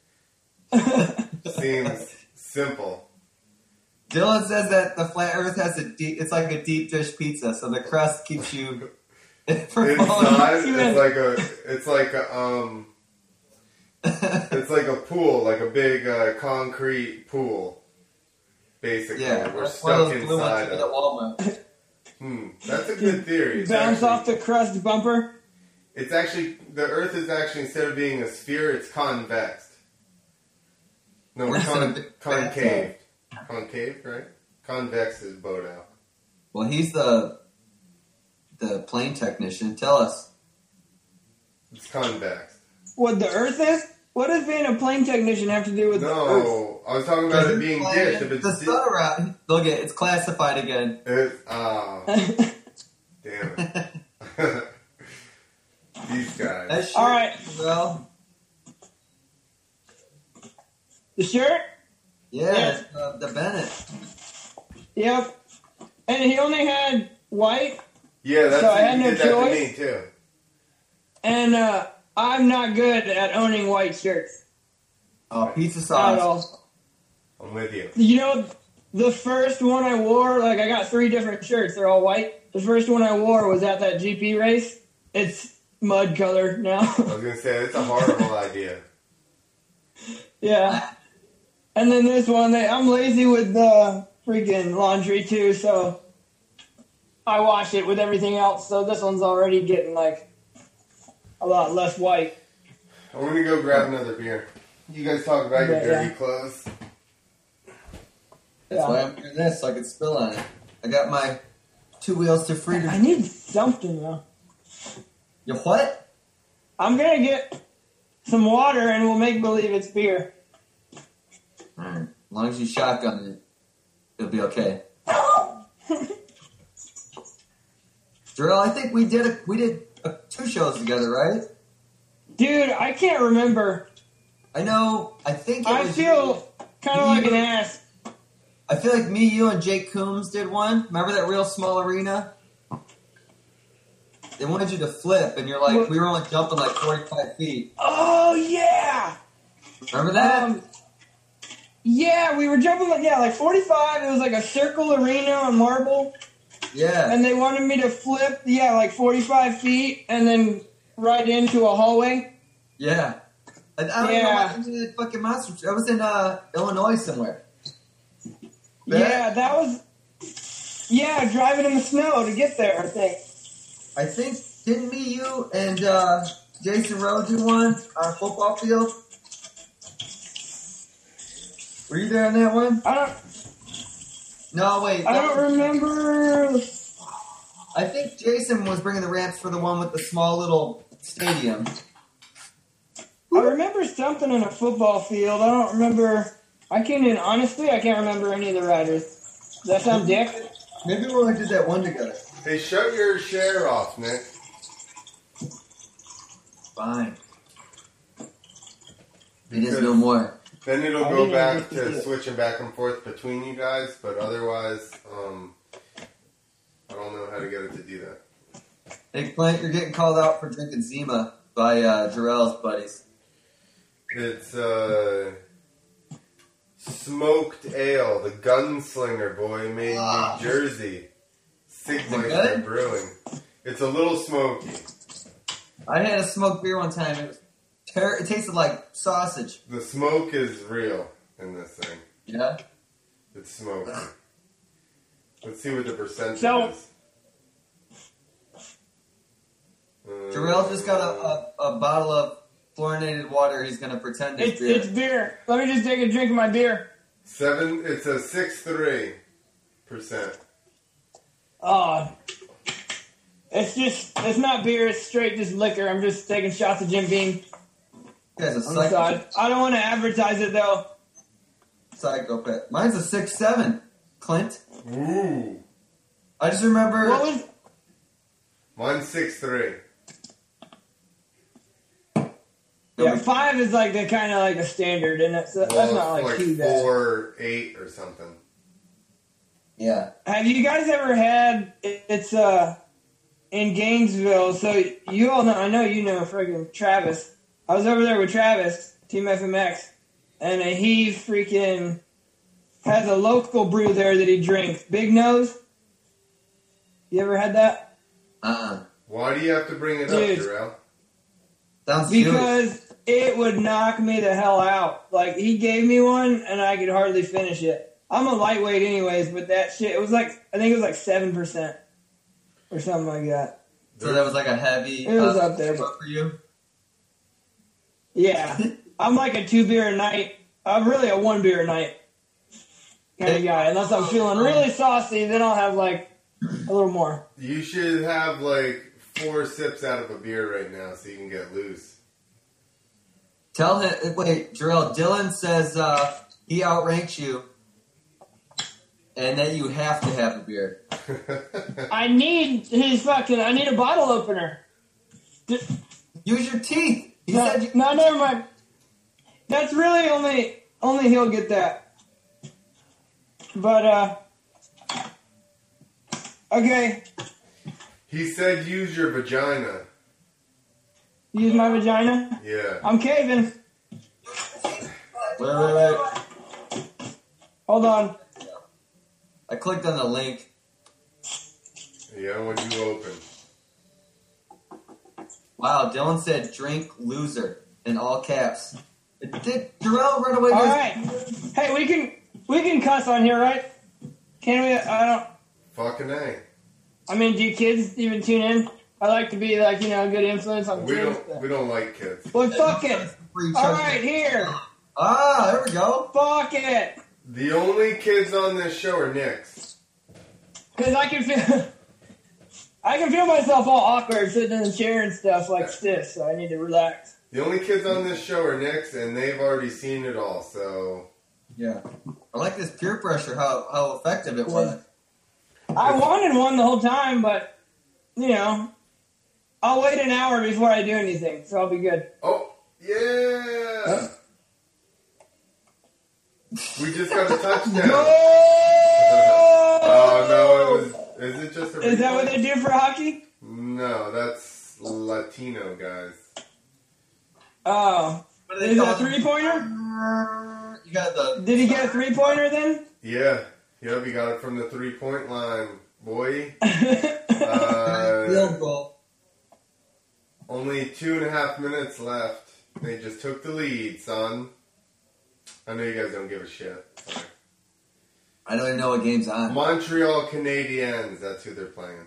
Seems simple. Dylan says that the flat Earth has a deep. It's like a deep dish pizza, so the crust keeps you. from Inside, You it's meant- like a, it's like a, um, it's like a pool, like a big uh, concrete pool. Basically, Yeah, we're that's one of stuck those blue ones inside at of. Walmart. Hmm, that's a good theory. It's Bounce actually- off the crust bumper. It's actually, the Earth is actually, instead of being a sphere, it's convex. No, we're Instead of con- big concave. Concave, right? Convex is bowed out. Well, he's the the plane technician. Tell us. It's convex. What the Earth is? What does being a plane technician have to do with the Earth? No, I was talking about it being Flying dished. If it's the di- sun around. Look at it's classified again. It's, oh, damn it. These guys. That shit, All right. Well, The shirt? yeah, Yes. it's, uh, the Bennett. Yep. And he only had white, Yeah, that's So I had you no did that to choice. me too. and uh, I'm not good at owning white shirts Oh, pizza at sauce. all. I'm with you. You know, the first one I wore, like I got three different shirts. They're all white. The first one I wore was at that G P race. It's mud color now. I was gonna say it's a horrible idea. Yeah. And then this one, they, I'm lazy with the freaking laundry too, so I wash it with everything else. So this one's already getting like a lot less white. I'm gonna go grab another beer. You guys talk about your Yeah, dirty yeah. clothes. That's Yeah. why I'm doing this, so I can spill on it. I got my two wheels to freedom. I need something though. You what? I'm gonna get some water and we'll make believe it's beer. Alright. As long as you shotgun it, it'll be okay. Darrell, I think we did a, we did uh two shows together, right? Dude, I can't remember. I know. I think it I was feel kind of like an ass. I feel like me, you, and Jake Coombs did one. Remember that real small arena? They wanted you to flip, and you're like, we were only jumping like forty-five feet. Oh yeah. Remember that? Um, yeah, we were jumping like yeah, like forty-five. It was like a circle arena on marble, Yeah. and they wanted me to flip yeah, like forty-five feet, and then right into a hallway. Yeah. I, I don't Yeah. know what I did fucking monster. I was in uh, Illinois somewhere. That- Yeah, that was yeah, driving in the snow to get there. I think. I think, didn't me, you, and uh, Jason Rowe do one on a football field? Were you there on that one? I don't. No, wait. I that don't was- remember. I think Jason was bringing the ramps for the one with the small little stadium. I remember something in a football field. I don't remember. I can't even honestly. I can't remember any of the riders. Does that sound dick? Maybe we only did that one together. Hey, shut your share off, Nick. Fine. It is no more. Then it'll I go didn't back get to to see it. switching back and forth between you guys, but otherwise, um, I don't know how to get it to do that. Hey, Clint, you're getting called out for drinking Zima by uh, Jarrell's buddies. It's uh, smoked ale, the Gunslinger boy made in Ah. New Jersey. good? Sigmeister Brewing. It's a little smoky. I had a smoked beer one time. It was ter- It tasted like sausage. The smoke is real in this thing. Yeah? It's smoky. Let's see what the percentage So- is. Uh, Jarrell just got a, a, a bottle of fluorinated water. He's going to pretend it's It's beer. it's beer. Let me just take a drink of my beer. Seven. It's a six three percent. Oh, it's just it's not beer. It's straight just liquor. I'm just taking shots of Jim Beam You guys a on the side. psycho- I don't want to advertise it though. psychopath. Mine's a six seven, Clint. Ooh. I just remember... What was? Mine's six three. Yeah, five is like the kind of like a standard, and that's that's Well, not like, like too bad. four eight or something. Yeah. Have you guys ever had? It's uh in Gainesville. So you all know. I know you know freaking Travis. I was over there with Travis, Team F M X, and uh, he freaking has a local brew there that he drinks. Big Nose. You ever had that? Uh-uh. Why do you have to bring it Dude. up, Jarrell? Sounds Jewish. Because it would knock me the hell out. Like he gave me one, and I could hardly finish it. I'm a lightweight, anyways, but that shit. It was like I think it was like seven percent or something like that. So that was like a heavy... It was uh, up there, but- for you? Yeah, I'm like a two beer a night. I'm really a one beer a night kind of guy. Unless I'm feeling really saucy, then I'll have like a little more. You should have like four sips out of a beer right now so you can get loose. Tell him... Wait, Jarrell, Dylan says uh, he outranks you and that you have to have a beer. I need his fucking. I need a bottle opener. D- Use your teeth. He no, said you... no, never mind. That's really only only he'll get that. But uh, Okay. He said use your vagina. Use my vagina? Yeah. I'm caving. Wait, wait, wait. Hold on. I clicked on the link. Yeah, when you open. Wow, Dylan said drink loser in all caps. Did Jarrell run away? All right. Hey, we can we can cuss on here, right? Can we? I don't. Fucking A. I mean, do you kids even tune in? I like to be like you know a good influence on We kids. don't we don't like kids. Well, fuck it. All right, here. Ah, there we go. Fuck it. The only kids on this show are Nick's. Cause I can feel. I can feel myself all awkward sitting in the chair and stuff like stiff, so I need to relax. The only kids on this show are Nick's, and they've already seen it all, so... Yeah. I like this peer pressure, how, how effective it was. I wanted one the whole time, but, you know, I'll wait an hour before I do anything, so I'll be good. Oh, yeah! Huh? We just got a touchdown. Goal! Oh, no, it was... Is it just a Is that what replay? they do for hockey? No, that's Latino, guys. Oh. What do they Is it call a three-pointer? You got the... Did he get a three-pointer then? Yeah. Yep, he got it from the three-point line, boy. Uh, Field goal. only two and a half minutes left. They just took the lead, son. I know you guys don't give a shit. Sorry. I don't even know what game's on. Montreal Canadiens, that's who they're playing.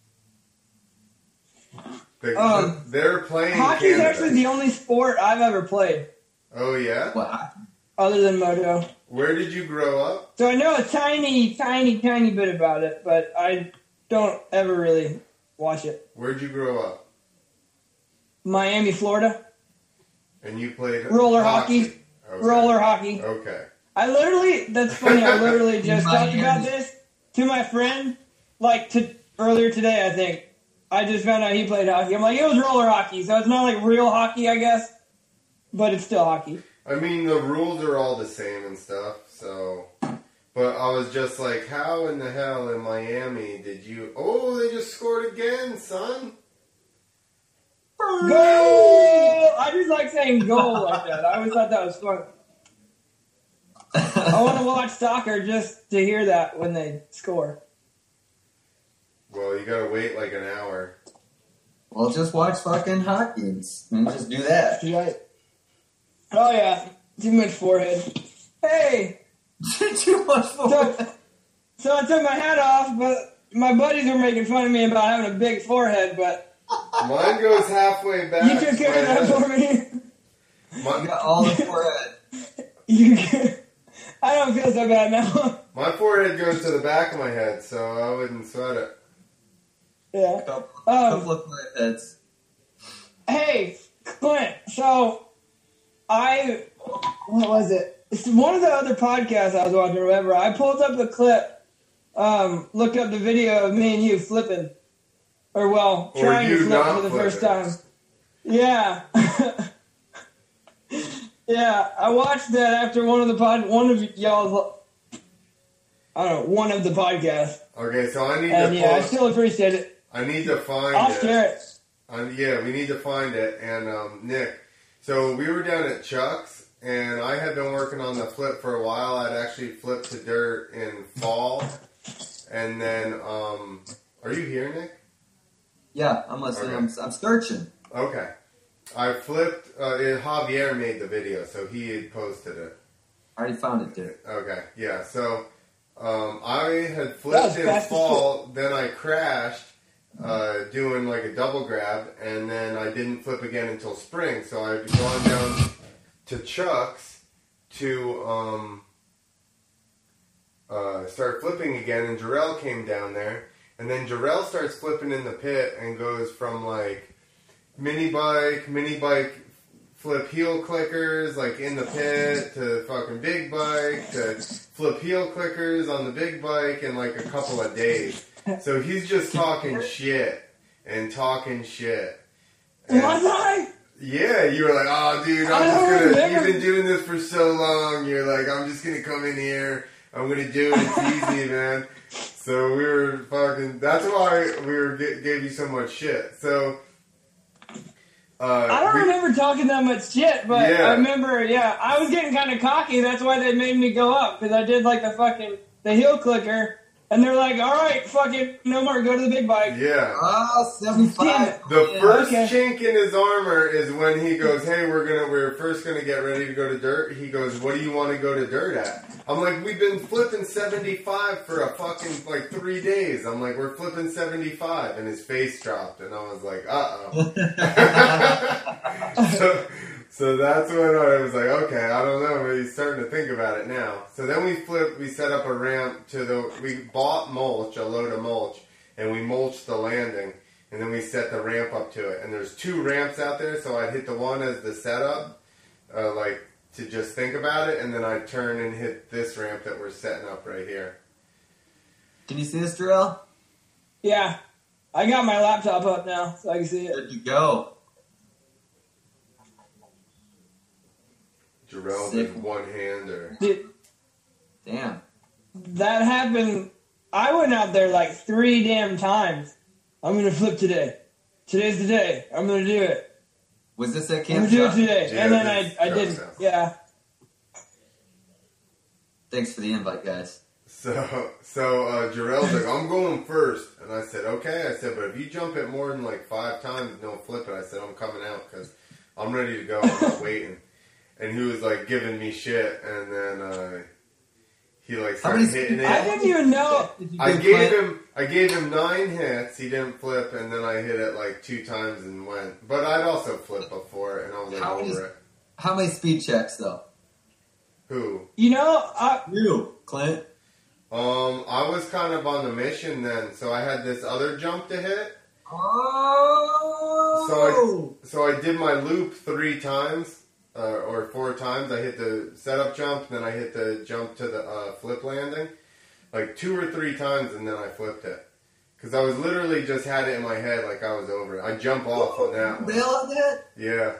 They, Um, they're playing Hockey's Canada. actually the only sport I've ever played, Oh, yeah? What? other than Moto. Where did you grow up? So I know a tiny, tiny, tiny bit about it, but I don't ever really watch it. Where'd you grow up? Miami, Florida. And you played... Roller hockey. Okay. Roller hockey. Okay. I literally, that's funny, I literally just talked Miami. about this to my friend, like, to, earlier today, I think. I just found out he played hockey. I'm like, it was roller hockey, so it's not like real hockey, I guess, but it's still hockey. I mean, the rules are all the same and stuff, so... But I was just like, how in the hell in Miami did you... Oh, they just scored again, son! Goal! I just like saying goal like that. I always thought that was fun. I want to watch soccer just to hear that when they score. Well, you gotta wait like an hour. Well, just watch fucking hockey and just do that. Right. Oh, yeah. Too much forehead. Hey! Too much for So, so I took my hat off, but my buddies were making fun of me about having a big forehead, but Mine goes halfway back. you took care of that for me. You My, got all the forehead. You, I don't feel so bad now. my forehead goes to the back of my head, so I wouldn't sweat it. Yeah. Couple, Um, couple of foreheads. Hey, Clint, so I, what was it? It's one of the other podcasts I was watching or whatever. I pulled up the clip, um, looked up the video of me and you flipping. Or, well, Or trying to you flip not for the first flipping. time. Yeah. Yeah, I watched that after one of the pod, one of y'all's, I don't know, one of the podcasts. Okay, so I need And to yeah, I post, still appreciate it. I need to find I'll it. share it. Um, yeah, we need to find it. And um, Nick, so we were down at Chuck's, and I had been working on the flip for a while. I'd actually flipped to dirt in fall, and then, um, are you here, Nick? Yeah, I'm listening. Okay. I'm, I'm searching. Okay. I flipped, uh, it, Javier made the video, so he had posted it. I already found it, dude. Okay, yeah, so um, I had That was flipped in fast as fall, then I crashed uh, doing like a double grab, and then I didn't flip again until spring, so I had gone down to Chuck's to um, uh, start flipping again, and Jarrell came down there, and then Jarrell starts flipping in the pit and goes from like mini bike, mini bike, flip heel clickers like in the pit to fucking big bike to flip heel clickers on the big bike in like a couple of days. So he's just talking shit and talking shit. And Was I? yeah, you were like, oh dude, I'm I just don't gonna, remember. you've been doing this for so long. You're like, I'm just gonna come in here. I'm gonna do it. It's easy, man. So we were fucking. That's why we were gave you so much shit. So. Uh, I don't we, remember talking that much shit, but Yeah. I remember, yeah, I was getting kind of cocky. That's why they made me go up, because I did like the fucking, the heel clicker, and they're like, all right, fuck it, no more, go to the big bike. Yeah. Oh, seventy-five. The Yeah, first okay. chink in his armor is when he goes, "Hey, we're gonna, we're first gonna get ready to go to dirt." He goes, "What do you want to go to dirt at?" I'm like, "We've been flipping seventy-five for a fucking like three days." I'm like, "We're flipping seventy-five," and his face dropped, and I was like, "Uh oh." so, so that's when I was like, "Okay, I don't know." But he's starting to think about it now. So then we flipped. We set up a ramp to the. We bought mulch, a load of mulch, and we mulched the landing. And then we set the ramp up to it. And there's two ramps out there, so I'd hit the one as the setup, uh, like, to just think about it, and then I'd turn and hit this ramp that we're setting up right here. Can you see this, Jarrell? Yeah, I got my laptop up now, so I can see it. Good to go. Jarrell Sick. did one-hander. Dude, Damn. that happened, I went out there like three damn times. I'm going to flip today. Today's the day. I'm going to do it. Was this at I'm Camp going to do it Chuck? today. Yeah, and then this I, I Chuck's didn't. house. Yeah. Thanks for the invite, guys. So, so uh, Jarrell's like, "I'm going first." And I said, "Okay." I said, "But if you jump it more than like five times and don't flip it," I said, "I'm coming out because I'm ready to go. I'm not waiting." And he was like giving me shit, and then uh, he like How many started hitting it. I didn't even know. Did you I get gave Clint? him I gave him nine hits. He didn't flip, and then I hit it like two times and went. But I'd also flipped before, and I was like How over many- it. How many speed checks, though? Who? You know, I, You, Clint. Um, I was kind of on the mission then, so I had this other jump to hit. Oh! So I did my loop three times, uh, or four times. I hit the setup jump, then I hit the jump to the uh, flip landing, like two or three times, and then I flipped it. Because I was literally just had it in my head like I was over it. I jump off on that one. Bail on that? Yeah.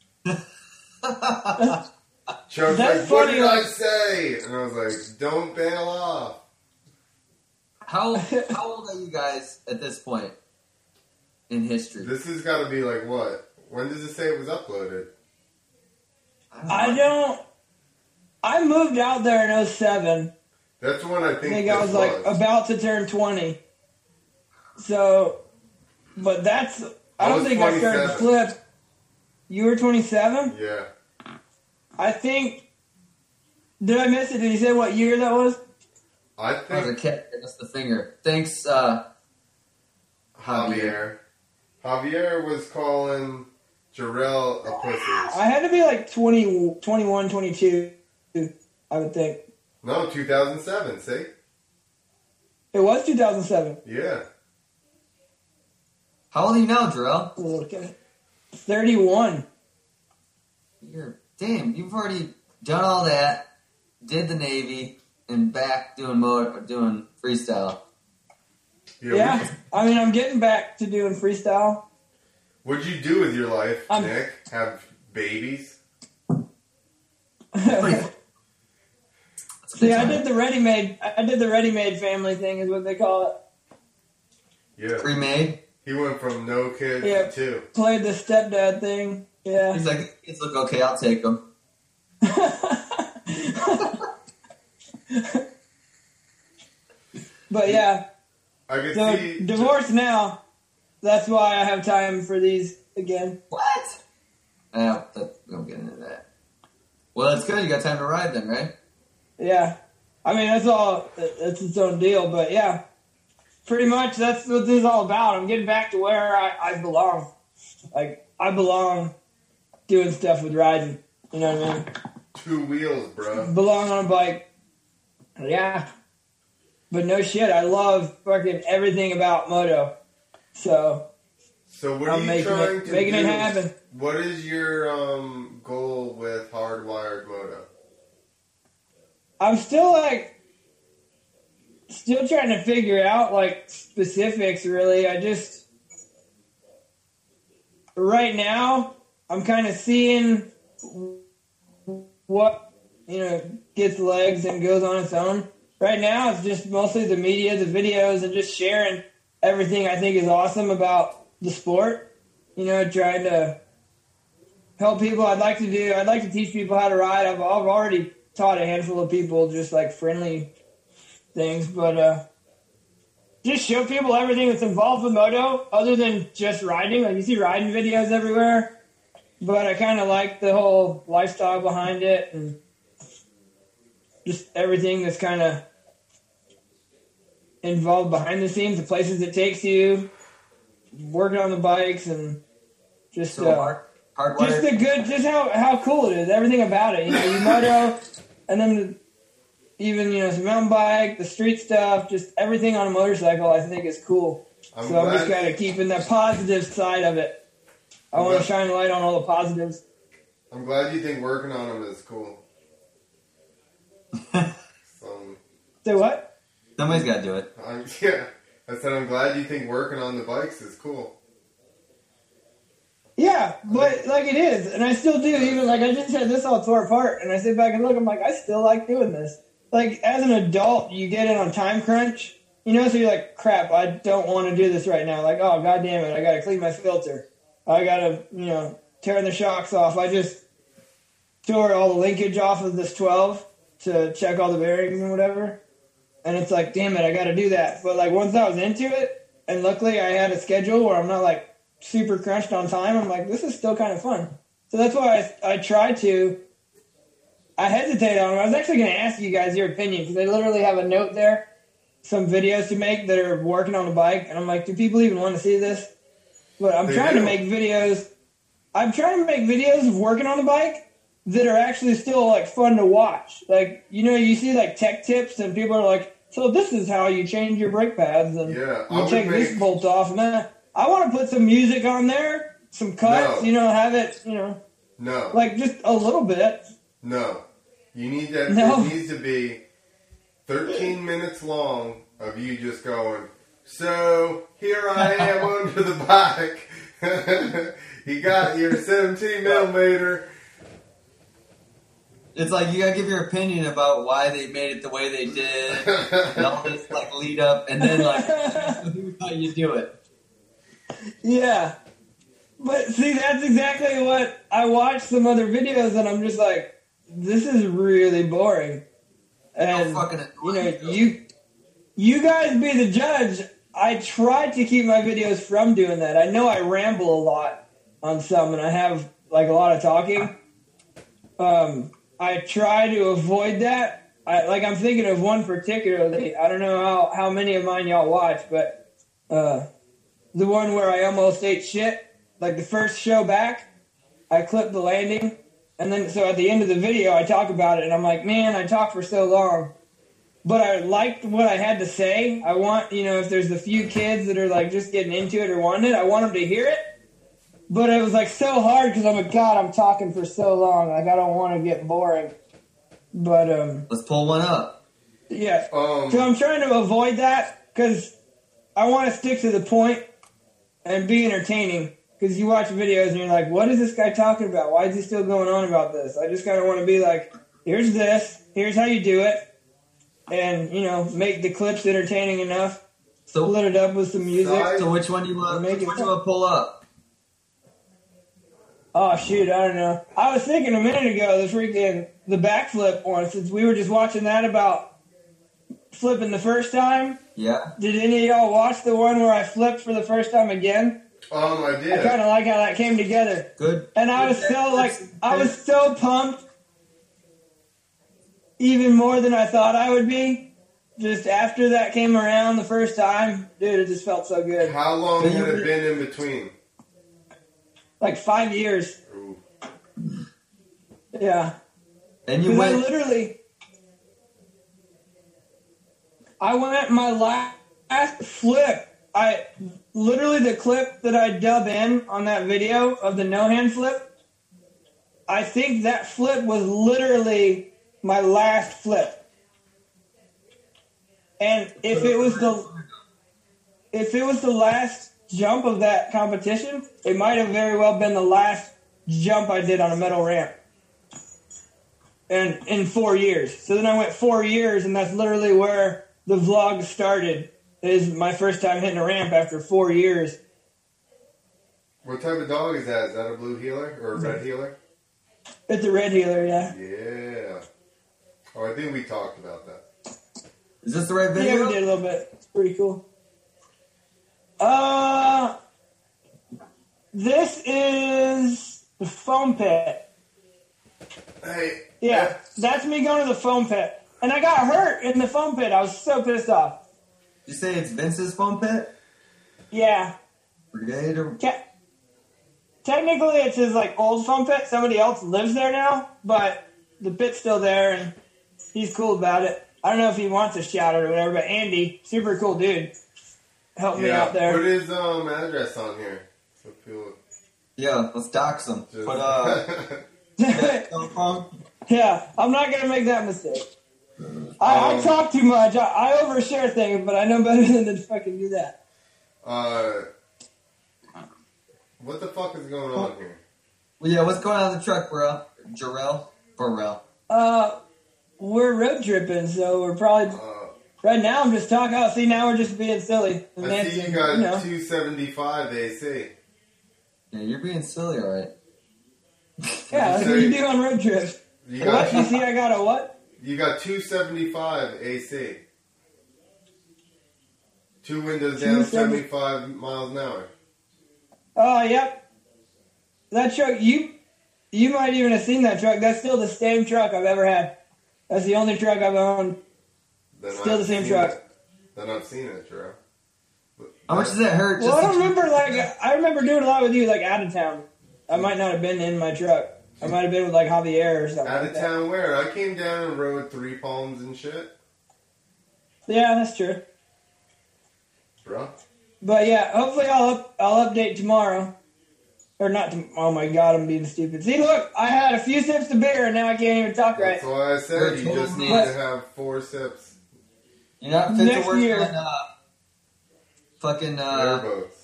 Chuck's That's like, "What funny, did I like- say?" And I was like, "Don't bail off." How how old are you guys at this point in history? This has got to be like what? When does it say it was uploaded? I don't. I moved out there in oh seven. That's when I I think, think I this was like about to turn twenty. So, but that's. I, I don't was think I started to twenty-seven. flip. You were twenty-seven? Yeah. I think. Did I miss it? Did you say what year that was? I That was a think cat. Give us the finger. Thanks, uh, Javier. Javier was calling Jarrell a pussy. I had to be like twenty, twenty-one, twenty-two, I would think. No, two thousand seven, see? It was two thousand seven. Yeah. How old are you now, Jarrell? Okay. thirty-one. You're damn. You've already done all that. Did the Navy and back doing motor, doing freestyle. Yeah. I mean, I'm getting back to doing freestyle. What'd you do with your life, I'm- Nick? Have babies? Pretty- See, I did the ready-made. I did the ready-made family thing, is what they call it. Yeah. Pre-made. He went from no kids Yeah. to two. Played the stepdad thing. Yeah. He's like, kids look okay. I'll take them. But yeah, I could so see. divorced now. That's why I have time for these again. What? Yeah, that, we don't get into that. Well, it's good. You got time to ride then, right? Yeah, I mean that's all. That's its own deal. But yeah, pretty much that's what this is all about. I'm getting back to where I, I belong. Like I belong doing stuff with riding. You know what I mean? Two wheels, bro. Belong on a bike. Yeah. But no shit, I love fucking everything about moto. So So what are I'm you making trying it to making do? it happen. What is your um, goal with Hardwired Moto? I'm still like still trying to figure out like specifics really. I just right now I'm kind of seeing what you know gets legs and goes on its own. right now it's just mostly the media, the videos, and just sharing everything I think is awesome about the sport. You know, trying to help people. I'd like to do. I'd like to teach people how to ride. I've, I've already taught a handful of people just like friendly things, but uh, just show people everything that's involved with moto, other than just riding. Like you see riding videos everywhere, but I kind of like the whole lifestyle behind it and just everything that's kind of involved behind the scenes, the places it takes you, working on the bikes, and just So uh, hard, hardwired. just the good, just how, how cool it is, everything about it. You know, you moto, and then the, even you know some mountain bike, the street stuff, just everything on a motorcycle. I think is cool. I'm so I'm glad- just kind of keeping the positive side of it. I want glad- to shine a light on all the positives. I'm glad you think working on them is cool. So, Say what? Somebody's got to do it. I'm, yeah, I said I'm glad you think working on the bikes is cool. Yeah, but like it is, and I still do. Even like I just had this all tore apart, and I sit back and look. I'm like, I still like doing this. Like as an adult, you get in on time crunch, you know. So you're like, crap, I don't want to do this right now. Like, oh god damn it, I got to clean my filter. I got to, you know, tear the shocks off. I just tore all the linkage off of this twelve to check all the bearings and whatever. And it's like, damn it, I got to do that. But like once I was into it, and luckily I had a schedule where I'm not like super crunched on time, I'm like, this is still kind of fun. So that's why I, I try to, I hesitate on it. I was actually going to ask you guys your opinion, because I literally have a note there, some videos to make that are working on the bike, and I'm like, do people even want to see this? But I'm They trying do. to make videos, I'm trying to make videos of working on the bike that are actually still like fun to watch. Like, you know, you see like tech tips, and people are like, so this is how you change your brake pads, and Yeah, I you would take this make- bolt off, and then I want to put some music on there, some cuts, No. you know, have it, you know, No, like just a little bit. no. You need to. No. It needs to be thirteen minutes long of you just going. So here I am under the bike. You got your seventeen millimeter. It's like you gotta give your opinion about why they made it the way they did, and all this like lead up, and then like here's how you do it. Yeah. But see, that's exactly what I watched some other videos, and I'm just like, this is really boring. And How fucking you know, annoying. you you guys be the judge. I try to keep my videos from doing that. I know I ramble a lot on some, and I have like a lot of talking. Um, I try to avoid that. I, like I'm thinking of one particularly. I don't know how, how many of mine y'all watch, but uh, the one where I almost ate shit. Like the first show back, I clipped the landing, and then so at the end of the video, I talk about it, and I'm like, man, I talked for so long. But I liked what I had to say. I want, you know, if there's a few kids that are like just getting into it or want it, I want them to hear it. But it was like so hard because I'm like, God, I'm talking for so long. Like I don't want to get boring. But um, Let's pull one up. yeah. Um, So I'm trying to avoid that because I want to stick to the point and be entertaining. Because you watch videos and you're like, what is this guy talking about? Why is he still going on about this? I just kind of want to be like, here's this, here's how you do it, and, you know, make the clips entertaining enough, So, split it up with some music. Side- so which one do you want? Make Which it one do you want to pull up? Oh, shoot, I don't know. I was thinking a minute ago, the freaking, the backflip one, since we were just watching that about flipping the first time. Yeah. Did any of y'all watch the one where I flipped for the first time again? um, I I did. kind of like how that came together. Good. And I was so like, I was so pumped, even more than I thought I would be. Just after that came around the first time, dude, it just felt so good. How long had it been in between? Like five years, Ooh. yeah. And you Because I went. literally, I went my last flip. I literally the clip that I dub in on that video of the no hand flip. I think that flip was literally my last flip. And if it was the if it was the last jump of that competition, it might have very well been the last jump I did on a metal ramp. and in four years. So then I went four years, and that's literally where the vlog started. Is my first time hitting a ramp after four years. What type of dog is that? Is that a blue healer or a red healer? It's a red healer, yeah. Yeah. Oh, I think we talked about that. Is this the right video? Yeah, we did a little bit. It's pretty cool. Uh, this is the foam pit. Hey. Yeah, that's me going to the foam pit. And I got hurt in the foam pit. I was so pissed off. You say it's Vince's foam pit? Yeah. Brigade or... Te- technically, it's his like old foam pit. Somebody else lives there now, but the pit's still there, and he's cool about it. I don't know if he wants a shout out or whatever, but Andy, super cool dude, helped me Yeah, out there. put his um, address on here. So people Yeah, let's dox him. just... Put, uh... yeah, telephone. Yeah, I'm not gonna make that mistake. I, Um, I talk too much. I, I overshare things, but I know better than to fucking do that. uh, what the fuck is going on here? Well, yeah, what's going on in the truck, bro? Jarrell? Burrell. Uh, we're road tripping, so we're probably Uh, right now. I'm just talking. Oh, see, now we're just being silly. And I see dancing, you got know. two seventy-five A C. Yeah, you're being silly, alright. Yeah, that's what you do on road trips. You What? You got, see, I got a what? you got two seventy-five A C. Two windows down, two seventy seventy-five miles an hour. Oh, yep. That truck, you you might even have seen that truck. That's still the same truck I've ever had. That's the only truck I've owned. Then Still I've the same seen truck. it. Then I've seen it, Drew. How much does that hurt? Well, I to don't keep- remember, like, I remember doing a lot with you, like, out of town. I might not have been in my truck. I might have been with, like, Javier or something. Out like of that. town where? I came down and rode Three Palms and shit. Yeah, that's true. Bro. But yeah, hopefully I'll up, I'll update tomorrow. Or not tom- oh my god, I'm being stupid. See, look, I had a few sips of beer and now I can't even talk right. That's why I said you just need to have four sips. You're not fit Next to work year. on, uh... Fucking, uh... Airboats.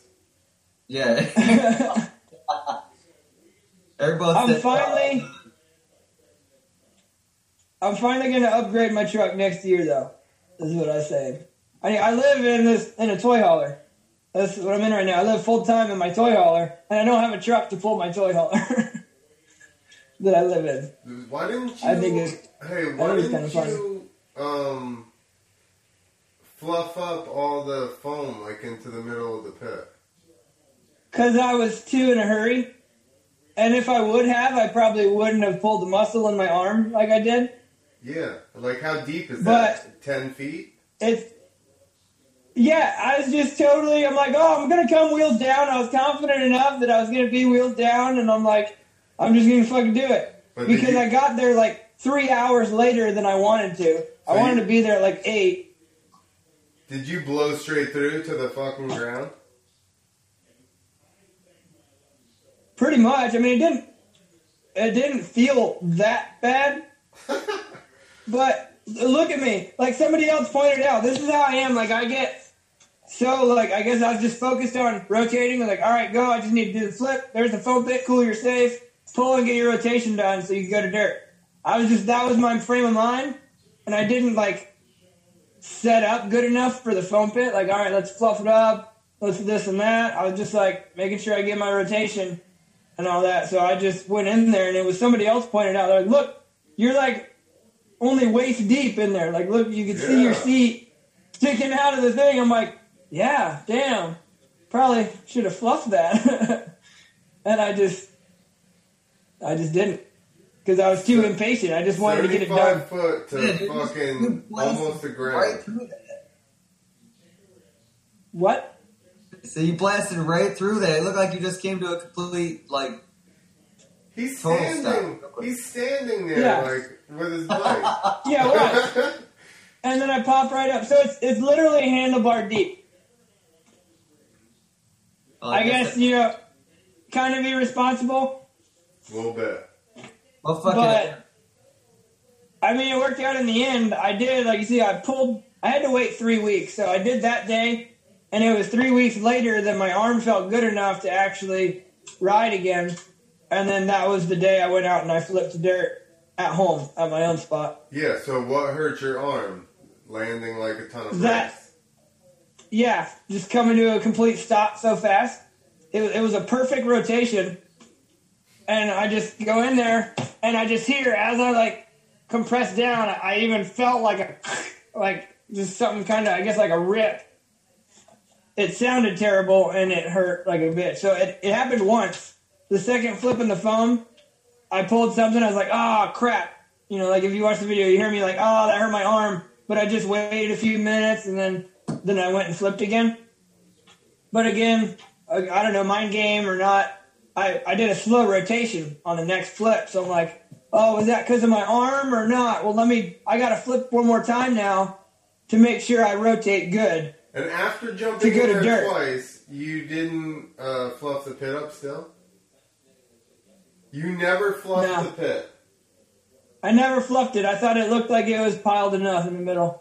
Yeah. Airboats I'm that, finally uh, I'm finally gonna upgrade my truck next year though. This is what I say. I I live in this in a toy hauler. That's what I'm in right now. I live full time in my toy hauler, and I don't have a truck to pull my toy hauler that I live in. Why didn't you... I think it's Hey, why think it's didn't kinda you... Um... Fluff up all the foam, like, into the middle of the pit? because I was too in a hurry. And if I would have, I probably wouldn't have pulled the muscle in my arm like I did. Yeah. Like, how deep is But- that? Ten feet? It's yeah, I was just totally. I'm like, oh, I'm gonna come wheels down. I was confident enough that I was gonna be wheels down, and I'm like, I'm just gonna fucking do it But did because you- I got there like three hours later than I wanted to. I So wanted you- to be there at like eight. Did you blow straight through to the fucking ground? Pretty much. I mean, it didn't. It didn't feel that bad, but look at me. Like somebody else pointed out, this is how I am. Like I get so like I guess I was just focused on rotating. Like all right, go. I just need to do the flip. There's the foam pit. Cool, you're safe. Pull and get your rotation done so you can go to dirt. I was just that was my frame of mind, and I didn't like set up good enough for the foam pit. Like all right, let's fluff it up. Let's do this and that. I was just like making sure I get my rotation and all that. So I just went in there, and it was somebody else pointed out. They're like, look, you're like only waist deep in there. Like, look, you can see your Yeah. seat sticking out of the thing. I'm like, yeah, damn. Probably should have fluffed that. And I just, I just didn't. Because I was too impatient. I just wanted to get it done. seventy-five foot to Yeah, dude, you- fucking you blasted almost the ground. Right through that. What? So you blasted right through that. It looked like you just came to a complete, like... He's Total standing. stop. He's standing there, Yeah. like, with his bike. Yeah, right. And then I pop right up. So it's it's literally handlebar deep. Oh, I guess, that- you know, kind of irresponsible. A little bit. Well, fuck But it. I mean, it worked out in the end. I did, like you see, I pulled. I had to wait three weeks, so I did that day, and it was three weeks later that my arm felt good enough to actually ride again. And then that was the day I went out and I flipped to dirt, at home at my own spot. Yeah, so what hurt your arm? Landing like a ton of That- bricks? Yeah, just coming to a complete stop so fast. It, was- it was a perfect rotation. And I just go in there, and I just hear, as I, like, compress down, I even felt like a, like, just something kind of, I guess, like a rip. It sounded terrible, and it hurt like a bitch. So it, it happened once. The second flip in the foam, I pulled something, I was like, oh, crap. You know, like, if you watch the video, you hear me like, oh, that hurt my arm. But I just waited a few minutes, and then, then I went and flipped again. But again, I, I don't know, mind game or not, I, I did a slow rotation on the next flip. So I'm like, oh, was that because of my arm or not? Well, let me, I got to flip one more time now to make sure I rotate good. And after jumping To go in to there dirt. twice, you didn't uh, fluff the pit up still? You never fluffed No. the pit. I never fluffed it. I thought it looked like it was piled enough in the middle.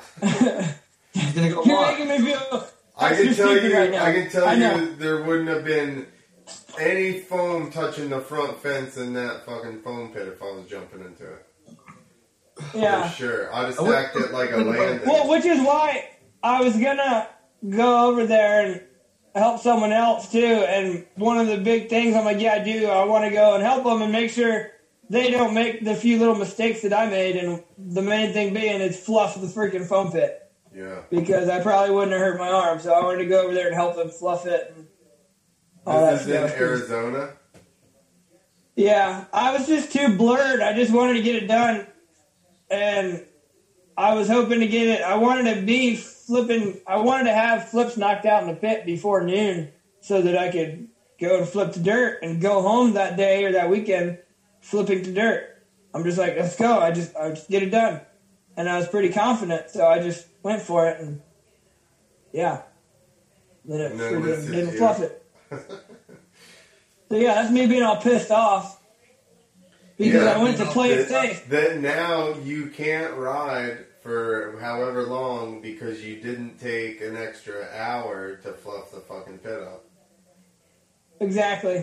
He's gonna go You're walk. making me feel I can extra tell stupid you, right now. I can tell I know. you, there wouldn't have been any foam touching the front fence in that fucking foam pit if I was jumping into it. Yeah. For sure. I'd have I would- stacked it like a landing. Well, which is why I was gonna go over there and help someone else too. And one of the big things I'm like, yeah, I do. I want to go and help them and make sure they don't make the few little mistakes that I made. And the main thing being is fluff the freaking foam pit, Yeah. because I probably wouldn't have hurt my arm. So I wanted to go over there and help them fluff it. And all This is that in stuff. Arizona. Yeah, I was just too blurred. I just wanted to get it done, and I was hoping to get it. I wanted to be flipping. I wanted to have flips knocked out in the pit before noon, so that I could go and flip to dirt and go home that day or that weekend flipping to dirt. I'm just like, let's go. I just, I just get it done, and I was pretty confident, so I just went for it, and yeah, then it And then this freaking is didn't you. fluff it. So yeah, that's me being all pissed off because Yeah, I went to play it that- safe. That now you can't ride for however long because you didn't take an extra hour to fluff the fucking pit up. Exactly,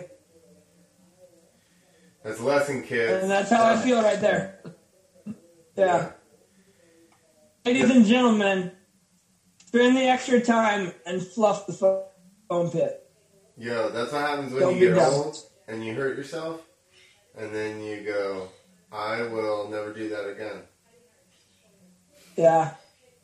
That's lesson, kids. and that's how I feel right there. Yeah, ladies and gentlemen, spend the extra time and fluff the fo- foam pit. Yo, that's what happens when Don't you be get dumb. old and you hurt yourself, and then you go, I will never do that again. Yeah,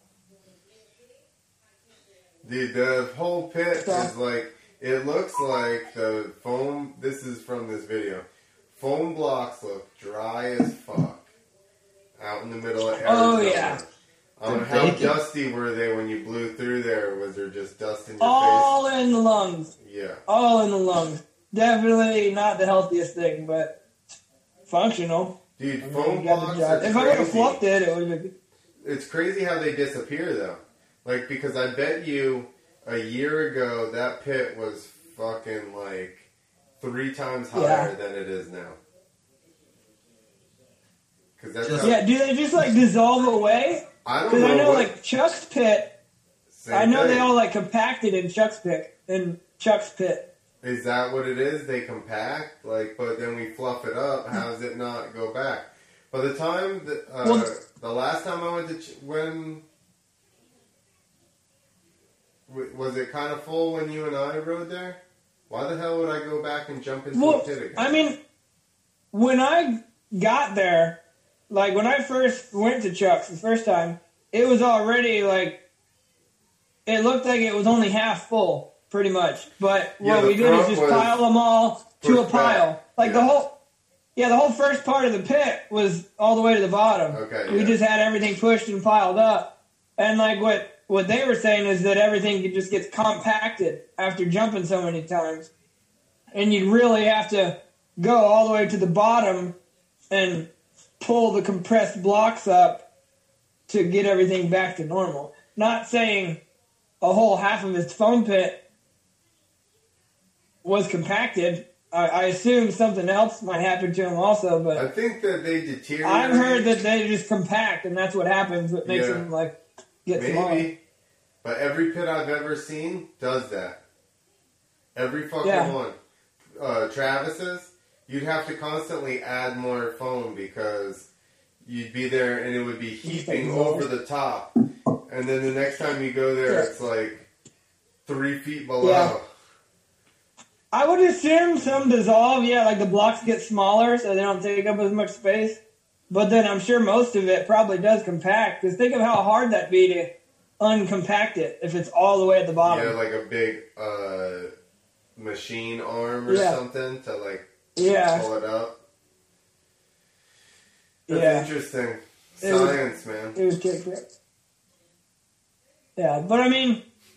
Dude, the whole pit So- is like, it looks like the foam, this is from this video, foam blocks look dry as fuck out in the middle of Arizona. Oh, yeah. Um, They're how baking. dusty were they when you blew through there? Was there just dust in your all in the lungs, face? Yeah. all in the lungs. Definitely not the healthiest thing, but functional. Dude, I mean, foam you got the blocks job. are If I would have crazy. fluffed it, it would have been. It's crazy how they disappear though. Like, because I bet you a year ago that pit was fucking like three times higher Yeah. than it is now. Because that's Just- how, Yeah, do they just like dissolve away? I don't Because know. I know what, like Chuck's pit. same I know thing. they all like compacted in Chuck's pit. In Chuck's pit. Is that what it is? They compact, like, but then we fluff it up. Hmm. How does it not go back? By the time that uh, Well- the last time I went to Ch- when w- was it kind of full when you and I rode there? Why the hell would I go back and jump into Well, the pit again? I mean, when I got there, like when I first went to Chuck's the first time, it was already like it looked like it was only half full, pretty much. But Yeah, what the we did is front just was pile them all to a pushed pile. back. Like Yeah. the whole, yeah, the whole first part of the pit was all the way to the bottom. Okay, we yeah. just had everything pushed and piled up, and like what what they were saying is that everything just gets compacted after jumping so many times, and you really have to go all the way to the bottom and pull the compressed blocks up to get everything back to normal. Not saying a whole half of his foam pit was compacted. I, I assume something else might happen to him also, I but think that they deteriorate. I've heard that they just compact, and that's what happens. What makes Yeah. them like get smaller. Maybe. But every pit I've ever seen does that. Every fucking Yeah. one. Uh, Travis's, you'd have to constantly add more foam because you'd be there and it would be heaping over the top. And then the next time you go there, it's like three feet below. Yeah. I would assume some dissolve, yeah, like the blocks get smaller so they don't take up as much space. But then I'm sure most of it probably does compact. Because think of how hard that'd be to uncompact it if it's all the way at the bottom. Yeah, like a big uh, machine arm or Yeah. something to like Yeah. pull it up. That's Yeah. interesting. It was- Science, man. It was kick back. Yeah, but I mean,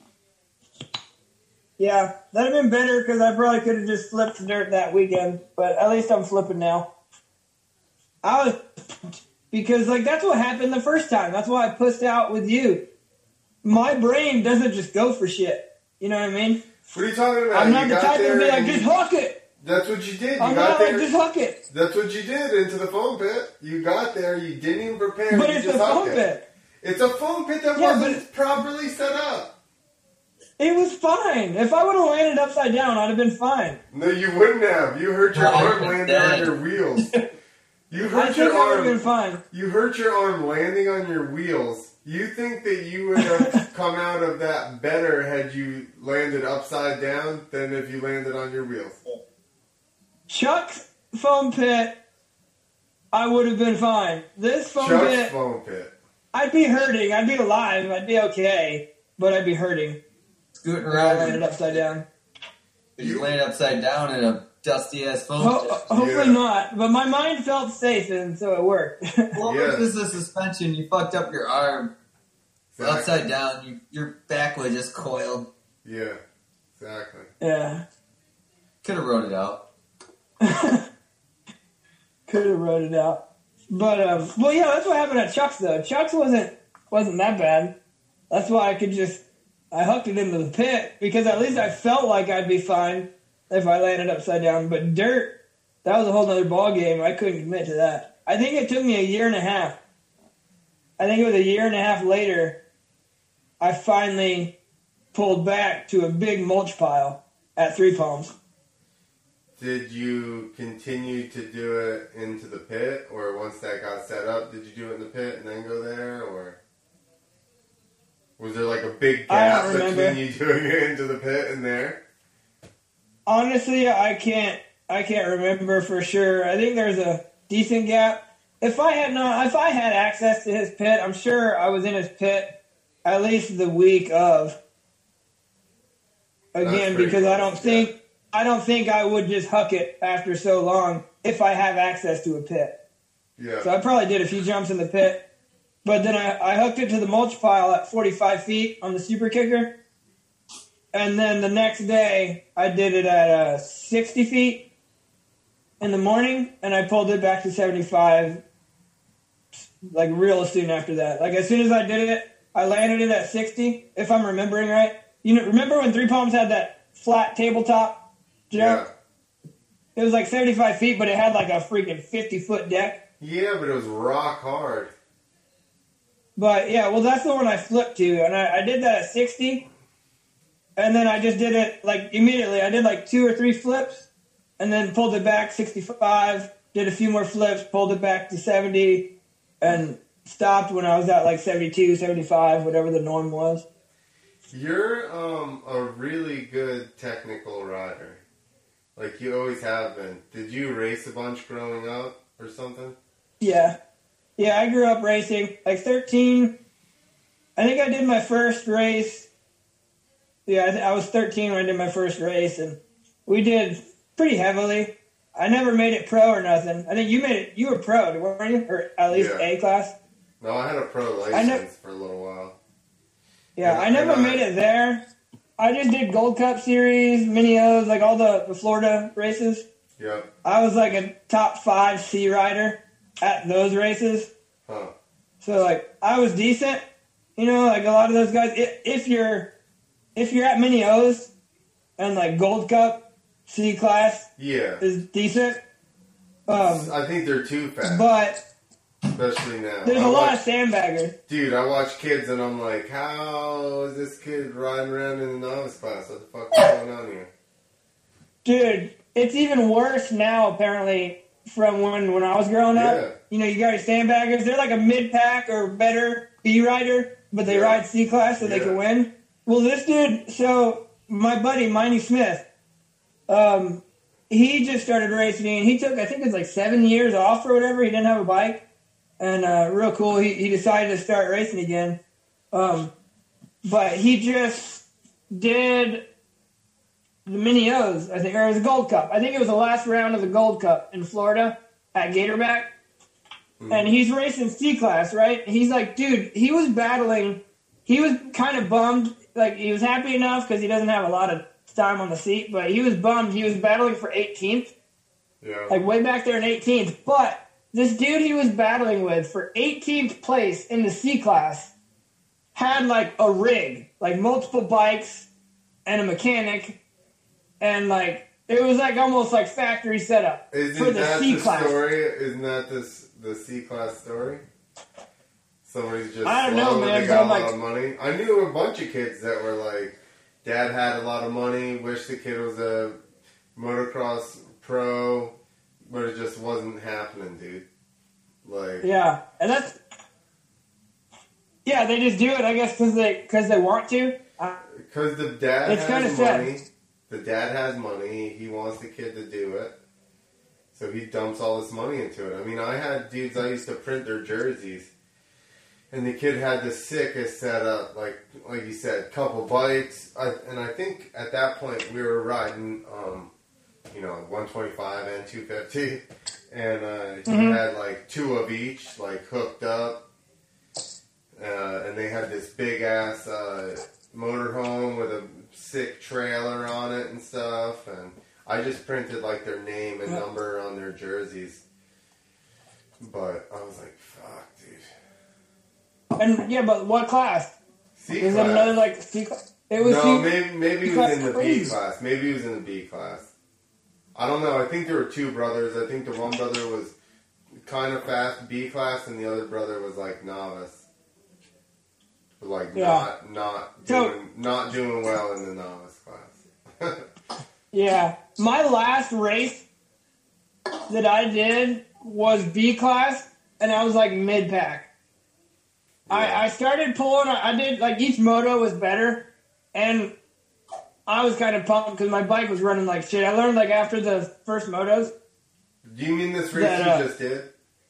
yeah, that'd have been better because I probably could have just flipped dirt that weekend. But at least I'm flipping now. I was because like that's what happened the first time. That's why I pussed out with you. My brain doesn't just go for shit. You know what I mean? What are you talking about? I'm not You the got type to there be like, and just you- hook it. That's what you did. You I'm got not there. like, just hook it. That's what you did into the foam pit. You got there. You didn't even prepare. But you it's just a foam hooked it. pit. It's a foam pit that Yeah, but wasn't it- properly set up. It was fine. If I would have landed upside down, I'd have been fine. No, you wouldn't have. You hurt your No, I arm would've landing on dead. your wheels. You I hurt think your I would have been arm. fine. You hurt your arm landing on your wheels. You think that you would have come out of that better had you landed upside down than if you landed on your wheels? Chuck's foam pit, I would have been fine. This foam Chuck's pit, foam pit. I'd be hurting. I'd be alive. I'd be okay. But I'd be hurting. Scooting If I around landed and upside down. you land upside down in a dusty ass foam Ho- pit. hopefully Yeah. not. But my mind felt safe, and so it worked. Well, Yeah. if this is a suspension, you fucked up your arm. Exactly. Upside down, you, your back was just coiled. Yeah, exactly. yeah. Could have wrote it out. Could have wrote it out. But, um, well, yeah, that's what happened at Chuck's, though. Chuck's wasn't wasn't that bad. That's why I could just, I hooked it into the pit, because at least I felt like I'd be fine if I landed upside down. But dirt, that was a whole other ball game. I couldn't commit to that. I think it took me a year and a half. I think it was a year and a half later, I finally pulled back to a big mulch pile at Three Palms. Did you continue to do it into the pit, or once that got set up, did you do it in the pit and then go there, or was there like a big I gap don't remember. between you doing it into the pit and there? Honestly, I can't. I can't remember for sure. I think there's a decent gap. If I had not, if I had access to his pit, I'm sure I was in his pit at least the week of. That's Again, pretty because I close, don't think I don't think I would just huck it after so long if I have access to a pit. Yeah. So I probably did a few jumps in the pit, but then I, I hooked it to the mulch pile at forty-five feet on the super kicker. And then the next day, I did it at uh, sixty feet in the morning, and I pulled it back to seventy-five, like real soon after that. Like as soon as I did it, I landed it at sixty, if I'm remembering right. You know, remember when Three Palms had that flat tabletop jump? Yeah. It was like seventy-five feet, but it had like a freaking fifty-foot deck. Yeah, but it was rock hard. But yeah, well, that's the one I flipped to, and I, I did that at sixty, and then I just did it like immediately. I did like two or three flips, and then pulled it back sixty-five, did a few more flips, pulled it back to seventy, and stopped when I was at like seventy-two, seventy-five, whatever the norm was. You're um a really good technical rider. Like you always have been. Did you race a bunch growing up or something? Yeah. Yeah, I grew up racing. Like thirteen, I think I did my first race. Yeah, I, th- I was thirteen when I did my first race, and we did pretty heavily. I never made it pro or nothing. I think you made it, you were pro, weren't you? Or at least Yeah. A class. No, I had a pro I know- license for a little while. Yeah, And- I never and I- made it there. I just did Gold Cup Series, Mini O's, like all the, the Florida races. Yep. I was like a top five C rider at those races. Huh. So like I was decent, you know, like a lot of those guys. If, if you're if you're at Mini O's and like Gold Cup C class Yeah. is decent, um, I think they're too fast, but especially now. there's I a lot watch- of sandbaggers. Dude, I watch kids and I'm like, how is this kid riding around in the novice class? What the fuck is going on here? Dude, it's even worse now, apparently, from when, when I was growing up. Yeah. You know, you got your sandbaggers. They're like a mid-pack or better B-rider, but they Yeah. ride C-Class so they Yeah. can win. Well, this dude, so my buddy, Miney Smith, um, he just started racing, and he took, I think it was like seven years off or whatever. He didn't have a bike. And uh, real cool, he, he decided to start racing again. Um, but he just did the Mini O's, I think, or it was a Gold Cup. I think it was the last round of the Gold Cup in Florida at Gatorback. Mm. And he's racing C-Class, right? He's like, dude, he was battling. He was kind of bummed. Like, he was happy enough because he doesn't have a lot of time on the seat, but he was bummed. He was battling for eighteenth. Yeah. Like, way back there in eighteenth. But this dude he was battling with for eighteenth place in the C-Class had, like, a rig. Like, multiple bikes and a mechanic. And, like, it was, like, almost like factory setup Isn't for the that C-Class. the story? Isn't that this, the C-Class story? Somebody's just I don't slow know, and man, they but got I'm a lot like- of money. I knew a bunch of kids that were like, dad had a lot of money, wish the kid was a motocross pro, but it just wasn't happening, dude. Like, Yeah, and that's... Yeah, they just do it, I guess, because they, cause they want to. Uh, because the dad It's kinda has sad. money. The dad has money. He wants the kid to do it. So he dumps all his money into it. I mean, I had dudes I used to print their jerseys. And the kid had the sickest setup, like like you said, couple bikes. I, and I think at that point we were riding, um, you know, one twenty-five and two fifty. And uh, he Mhm. had like two of each, like hooked up. Uh, and they had this big ass uh, motorhome with a sick trailer on it and stuff. And I just printed like their name and number on their jerseys. But I was like, fuck, dude. and, yeah, but what class? C Is it class. another, like, C-Class? It was No, C- maybe maybe he was That's in the crazy. B class. Maybe he was in the B class. I don't know. I think there were two brothers. I think the one brother was kind of fast B class, and the other brother was like novice, but like Yeah. not not So- doing not doing well in the novice class. Yeah. My last race that I did was B class, and I was like mid pack. Yeah. I, I started pulling, I did, like, each moto was better, and I was kind of pumped because my bike was running like shit. I learned, like, after the first motos. Do you mean this race That, uh, you just did?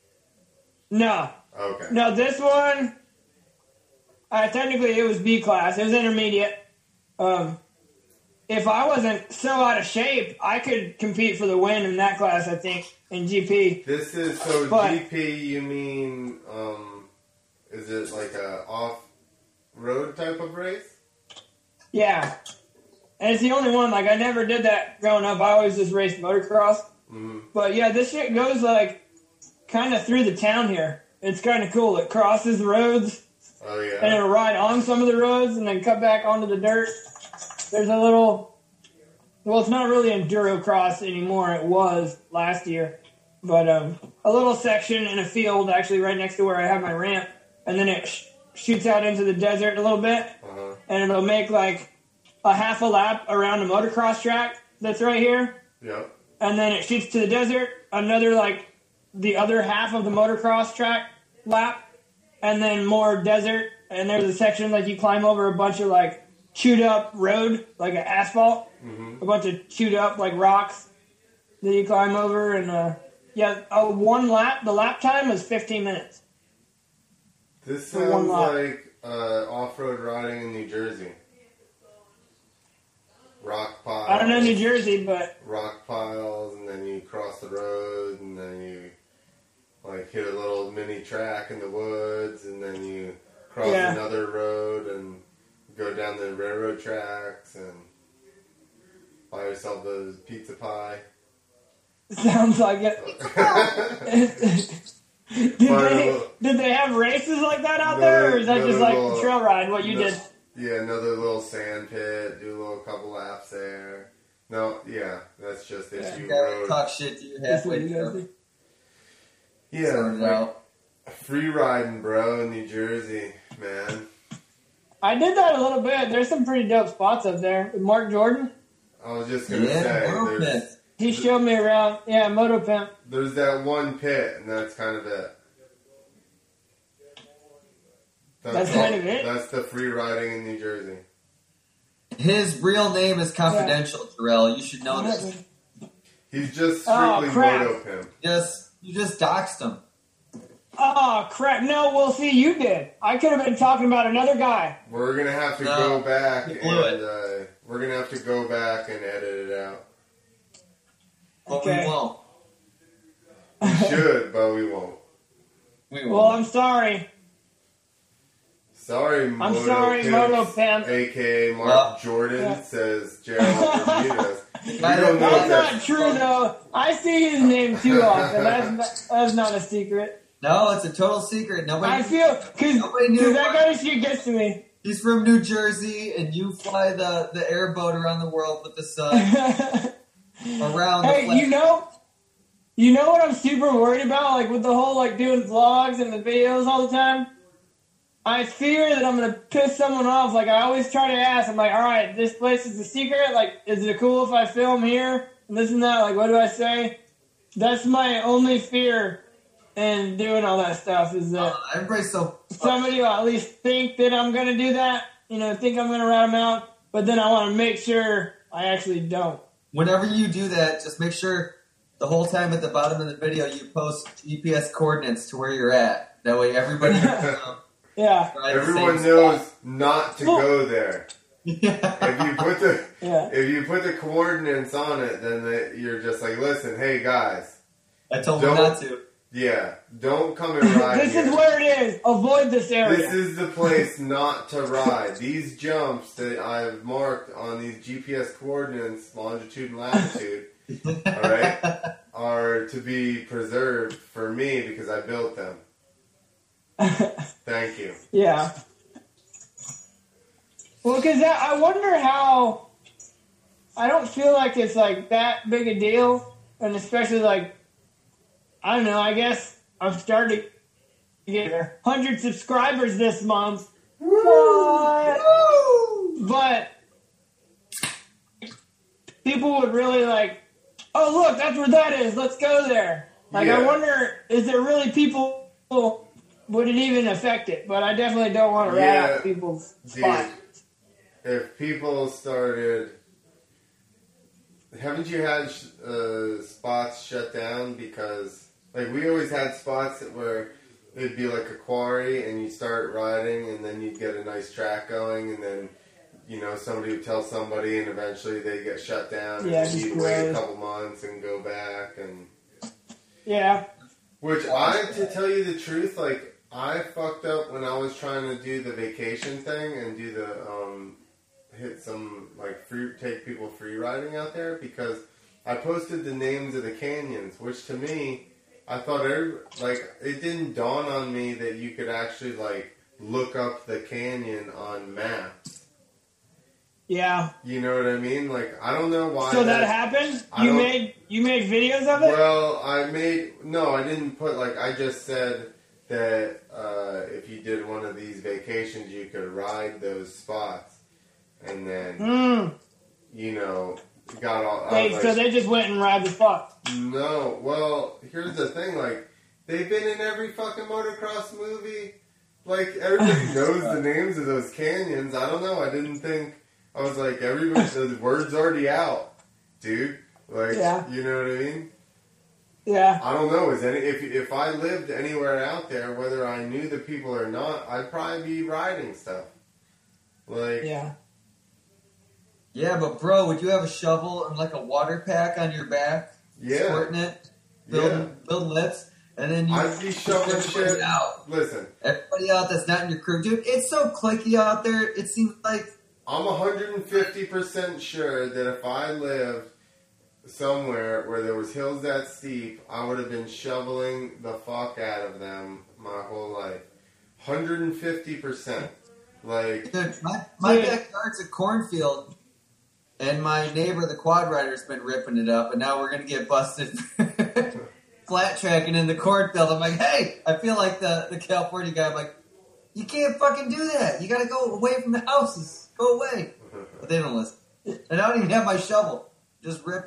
No. Okay. No, this one, uh, technically it was B class. It was intermediate. Um, if I wasn't so out of shape, I could compete for the win in that class, I think, in G P. This is so But- G P. You mean um, is it like a off road type of race? Yeah. And it's the only one, like, I never did that growing up. I always just raced motocross. Mm-hmm. But, yeah, this shit goes, like, kind of through the town here. It's kind of cool. It crosses roads, Oh yeah. and it'll ride on some of the roads and then cut back onto the dirt. There's a little... Well, it's not really enduro cross anymore. It was last year. But um, a little section in a field, actually, right next to where I have my ramp. And then it sh- shoots out into the desert a little bit. Uh-huh. And it'll make, like, a half a lap around a motocross track that's right here. Yep. And then it shoots to the desert, another, like, the other half of the motocross track lap, and then more desert. And there's a section, like, you climb over a bunch of, like, chewed up road, like an asphalt, Mm-hmm. a bunch of chewed up, like, rocks that you climb over. And, uh, yeah, uh, one lap, the lap time was fifteen minutes. This For one sounds lap. like uh, off-road riding in New Jersey. Rock piles. I don't know New Jersey, but Rock piles, and then you cross the road, and then you like hit a little mini track in the woods, and then you cross Yeah. another road and go down the railroad tracks and buy yourself a pizza pie. sounds like it. did, But, they, uh, did they have races like that out no, there, or is that no, just no, like no. trail ride, what you No. did? Yeah, another little sand pit, do a little couple laps there. No, yeah, that's just it. Yeah. You You gotta rode. talk shit to you That's what halfway you guys through. did? Yeah, Sort it like, out. free riding, bro, in New Jersey, man. I did that a little bit. There's some pretty dope spots up there. With Mark Jordan. I was just gonna Yeah, say, Borough there's, Pit. he showed me around. Yeah, Moto Pimp. There's that one pit, and that's kind of it. That's kind of it? That's the free riding in New Jersey. His real name is confidential, yeah. Terrell. You should know this. He's just strictly oh, crap. Moto Pimp. Yes, you just doxed him. Oh, crap. No, well, see, you did. I could have been talking about another guy. We're going to have to no, go back and uh, we're going to have to go back and edit it out. But okay. we won't. We should, but we won't. We won't. Well, I'm sorry. Sorry, I'm Moto sorry, Pimps, Moto Pimp. A K A Mark well, Jordan, yeah. says Gerald Bermudez. We That's don't know if not that's true, though. I see his name too often. That's not, that's not a secret. No, it's a total secret. Nobody. I feel because that kind of shit gets to me. He's from New Jersey, and you fly the, the airboat around the world with the sun. around. Hey, the you know, you know what I'm super worried about, like with the whole like doing vlogs and the videos all the time. I fear that I'm gonna piss someone off. Like I always try to ask. I'm like, all right, this place is a secret. Like, is it cool if I film here and this and that? Like, what do I say? That's my only fear. And doing all that stuff is that uh, everybody's so somebody will at least think that I'm going to do that, you know, think I'm going to rat them out, but then I want to make sure I actually don't. Whenever you do that, just make sure the whole time at the bottom of the video you post G P S coordinates to where you're at. That way everybody knows. Yeah. Everyone knows spot. Not to well, go there. Yeah. If you put the yeah. if you put the coordinates on it, then the, you're just like, listen, hey guys, I told them not to. Yeah, don't come and ride This here. is where it is. Avoid this area. This is the place not to ride. These jumps that I've marked on these G P S coordinates, longitude and latitude, all right, are to be preserved for me because I built them. Thank you. Yeah. Well, because I wonder how... I don't feel like it's like that big a deal, and especially like... I don't know, I guess I'm starting to get one hundred subscribers this month. What? But people would really like, oh, look, that's where that is. Let's go there. Like, yeah. I wonder, is there really people, would it even affect it? But I definitely don't want to rat yeah. out people's spots. If people started... Haven't you had uh, spots shut down because... Like, we always had spots where it'd be like a quarry, and you start riding, and then you'd get a nice track going, and then, you know, somebody would tell somebody, and eventually they get shut down, yeah, and you'd wait a couple months and go back, and... Yeah. Which, I, to tell you the truth, like, I fucked up when I was trying to do the vacation thing and do the, um, hit some, like, free, take people free riding out there, because I posted the names of the canyons, which to me... I thought, every, like, it didn't dawn on me that you could actually, like, look up the canyon on maps. Yeah. You know what I mean? Like, I don't know why. So that happened? I You made you made videos of it? Well, I made, no, I didn't put, like, I just said that uh, if you did one of these vacations, you could ride those spots. And then, mm. you know... Got all. They, like, so they just went and ride the spot. No, well, here's the thing. Like, they've been in every fucking motocross movie. Like, everybody knows the names of those canyons. I don't know. I didn't think. I was like, everybody. The word's already out, dude. Like, yeah. You know what I mean? Yeah. I don't know. Is any if if I lived anywhere out there, whether I knew the people or not, I'd probably be riding stuff. Like, yeah. Yeah, but bro, would you have a shovel and like a water pack on your back? Yeah. Squirting it, building, yeah. building lifts, and then you... I'd be shoveling shit out. Listen. Everybody out that's not in your crew. Dude, it's so clicky out there, it seems like... I'm one hundred fifty percent sure that if I lived somewhere where there was hills that steep, I would have been shoveling the fuck out of them my whole life. one hundred fifty percent. Like... Dude, my, my backyard's a cornfield... And my neighbor, the quad rider's been ripping it up, and now we're going to get busted flat tracking in the cornfield. I'm like, hey, I feel like the, the California guy. I'm like, you can't fucking do that. You got to go away from the houses. Go away. But they don't listen. And I don't even have my shovel. Just ripping.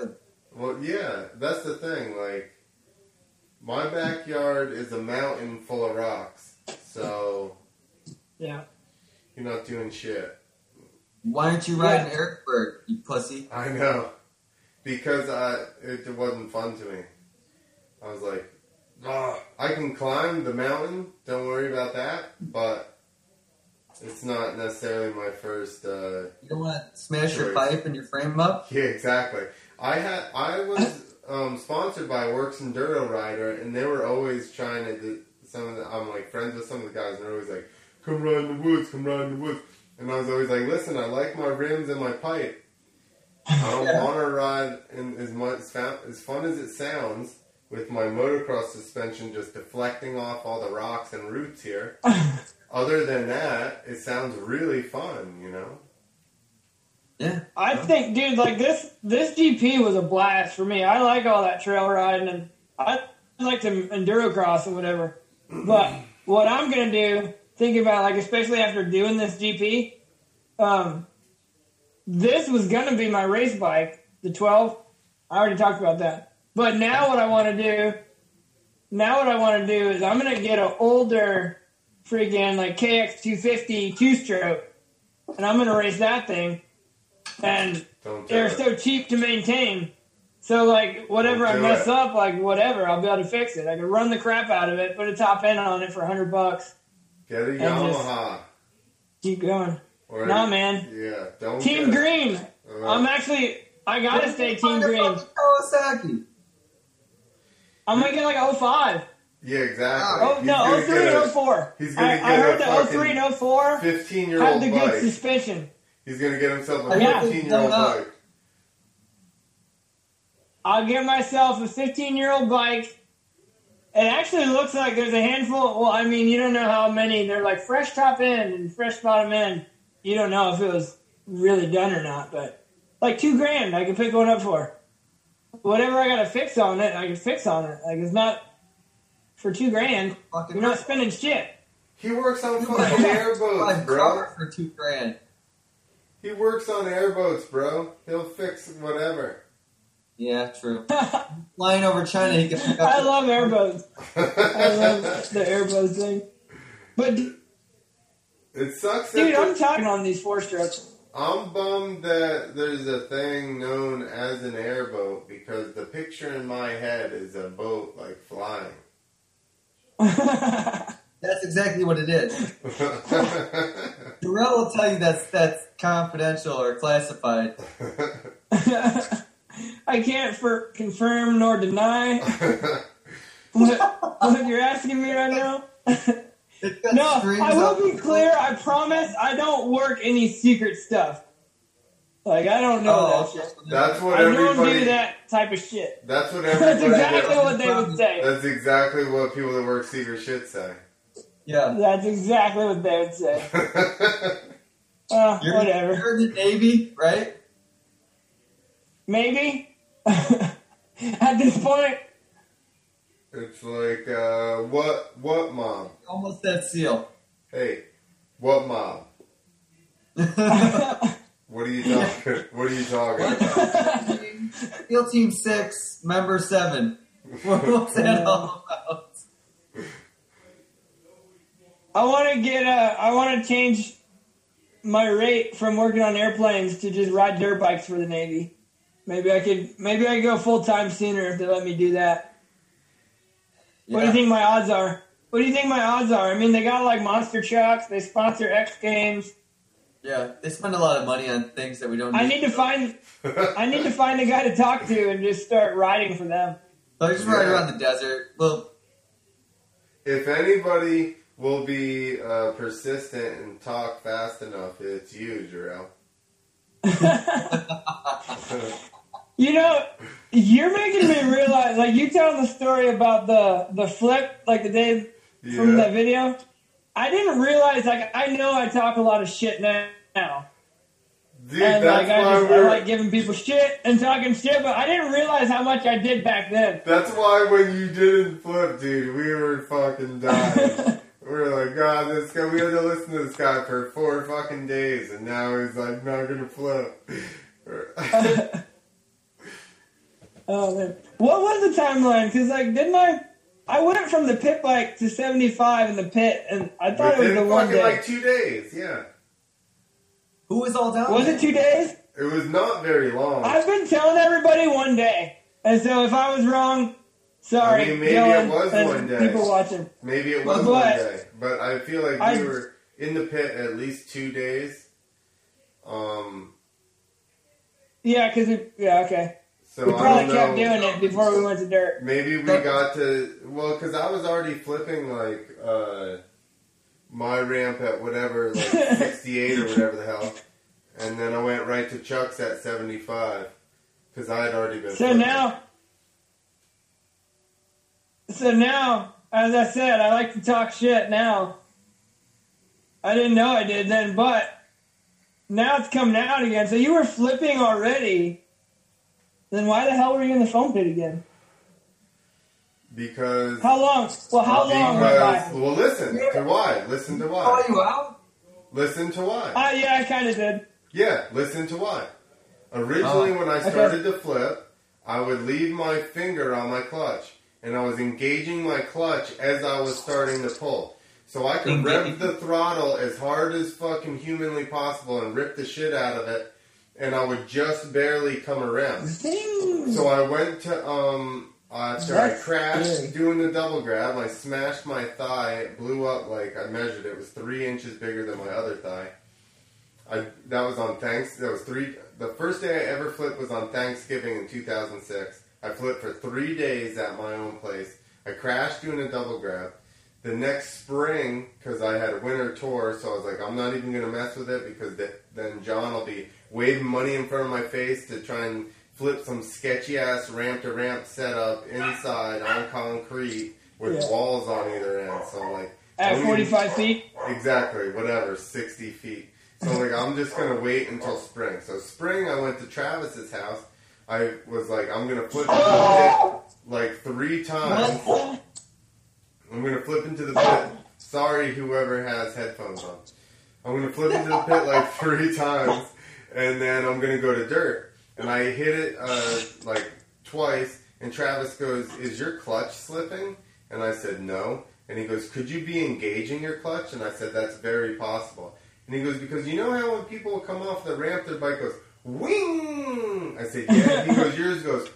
Well, yeah, that's the thing. Like, my backyard is a mountain full of rocks, so Yeah. you're not doing shit. Why aren't you riding Yeah. Ericsburg, you pussy? I know, because I it, it wasn't fun to me. I was like, oh, I can climb the mountain. Don't worry about that, but it's not necessarily my first. Uh, You don't want to smash your Choice. pipe and your frame up? Yeah, exactly. I had I was um, sponsored by Works Enduro Rider, and they were always trying to do some of the. I'm like friends with some of the guys, and they're always like, "Come ride in the woods, come ride in the woods." And I was always like, "Listen, I like my rims and my pipe. I don't Yeah. want to ride in as much as fun as it sounds with my motocross suspension just deflecting off all the rocks and roots here. Other than that, it sounds really fun, you know." Yeah. I think, dude, like this this G P was a blast for me. I like all that trail riding, and I like to enduro cross and whatever. But what I'm gonna do, think about like, especially after doing this G P, um, this was gonna be my race bike, the twelve. I already talked about that. But now what I want to do, now what I want to do is I'm gonna get an older freaking like K X two fifty two stroke, and I'm gonna race that thing. And Don't do they're it. so cheap to maintain. So, like, whatever I Don't do mess it. up, like, whatever, I'll be able to fix it. I can run the crap out of it, put a top end on it for a hundred bucks, Get a And just- Yamaha. keep going. Or, Nah, man. Yeah, don't Team get- Green. Uh, I'm actually, I gotta stay Team Find a Green. fucking Kawasaki. I'm gonna get like oh five. Yeah, exactly. Oh, He's no, gonna oh three get and a oh four. he's gonna I, get I a heard that oh fucking three and oh four fifteen-year-old have the good bike. suspension. He's gonna get himself a Yeah. fifteen-year-old Blown up. bike. I'll get myself a fifteen-year-old bike. It actually looks like there's a handful. Well, I mean, you don't know how many. They're like fresh top end and fresh bottom end. You don't know if it was really done or not, but like two grand, I can pick one up for. Whatever I got to fix on it, I can fix on it. Like, it's not for two grand. Fucking You're not spending shit. He works on You fucking buy airboats, a bro. car for two grand. He works on airboats, bro. He'll fix whatever. Yeah, true. Flying over China, he can pick up. I love airboats. I love the airboat thing. But, dude, It sucks that I'm the- talking on these four strokes. I'm bummed that there's a thing known as an airboat because the picture in my head is a boat like flying. That's exactly what it is. Darrell will tell you that's that's confidential or classified. I can't for confirm nor deny what, what you're asking me right now. It's got No, strings I up- will be clear. I promise I don't work any secret stuff. Like, I don't know Oh, that shit. That's what I don't everybody. do that type of shit. That's what That's everybody. exactly does. what they would say. That's exactly what people that work secret shit say. Yeah. That's exactly what they would say. Uh, You're, whatever. you're in the Navy, right? Maybe. At this point. It's like, uh, what, what mob? Almost that seal. Hey, what mob? What are you talking? What are you talking about? SEAL Team Six, Member Seven. What was that all about? I want to get uh, I want to change my rate from working on airplanes to just ride dirt bikes for the Navy. Maybe I could maybe I could go full time sooner if they let me do that. What do you Yeah. think my odds are? What do you think my odds are? I mean, they got like monster trucks. They sponsor X Games. Yeah, they spend a lot of money on things that we don't need. I need to find I need to find a guy to talk to and just start riding for them. So I just ride Yeah. around the desert. Well, If anybody will be uh, persistent and talk fast enough, it's you, Jarrell. You know, you're making me realize. Like, you telling the story about the the flip, like the day from Yeah. that video. I didn't realize. Like, I know I talk a lot of shit now. Dude, And that's like I why just I we're. like giving people shit and talking shit, but I didn't realize how much I did back then. That's why when you didn't flip, dude, we were fucking dying. We were like, God, this guy. We had to listen to this guy for four fucking days, and now he's like not gonna flip. Oh man, what was the timeline? Because like, didn't I? I went from the pit bike to seventy-five in the pit, and I thought Within it was the one fucking day. like two days, yeah. Who was all down Was there? it two days? It was not very long. I've been telling everybody one day, and so if I was wrong, sorry, I mean, maybe Dylan, it was and one day. people watching. Maybe it was But- one day, but I feel like I- we were in the pit at least two days. Um, Yeah, because yeah, okay. so We I probably don't kept know. doing it before we went to dirt. Maybe we got to well, because I was already flipping like uh, my ramp at whatever, like sixty-eight or whatever the hell, and then I went right to Chuck's at seventy-five because I had already been. So flipping. now, so now, as I said, I like to talk shit now. I didn't know I did then, but now it's coming out again. So you were flipping already. Then why the hell were you in the foam pit again? because How long? Well, how long went because by? well, listen to why. Listen to Call why. you out? Listen to why. Ah, yeah, I kind of did. Yeah, listen to why. Originally, Oh. when I Okay. started to flip, I would leave my finger on my clutch, and I was engaging my clutch as I was starting to pull. So I could rev the throttle as hard as fucking humanly possible and rip the shit out of it, and I would just barely come around. Zing. So I went to, um, after I That's crashed scary. doing the double grab, I smashed my thigh, it blew up like, I measured it, it was three inches bigger than my other thigh. I, that was on thanks, that was three, the first day I ever flipped was on Thanksgiving in two thousand six. I flipped for three days at my own place. I crashed doing a double grab. The next spring, because I had a winter tour, so I was like, I'm not even going to mess with it because th- then John will be waving money in front of my face to try and flip some sketchy-ass ramp-to-ramp setup inside on concrete with Yeah. walls on either end. So I'm like... At don't even- forty-five feet? Exactly, whatever, sixty feet. So like, I'm just going to wait until spring. So spring, I went to Travis's house. I was like, I'm going to flip into the pit like three times. I'm going to flip into the pit. Sorry, whoever has headphones on. I'm going to flip into the pit like three times, and then I'm going to go to dirt. And I hit it uh, like twice, and Travis goes, is your clutch slipping? And I said, no. And he goes, could you be engaging your clutch? And I said, that's very possible. And he goes, because you know how when people come off the ramp, their bike goes, wing! I said, yeah. He goes, yours goes,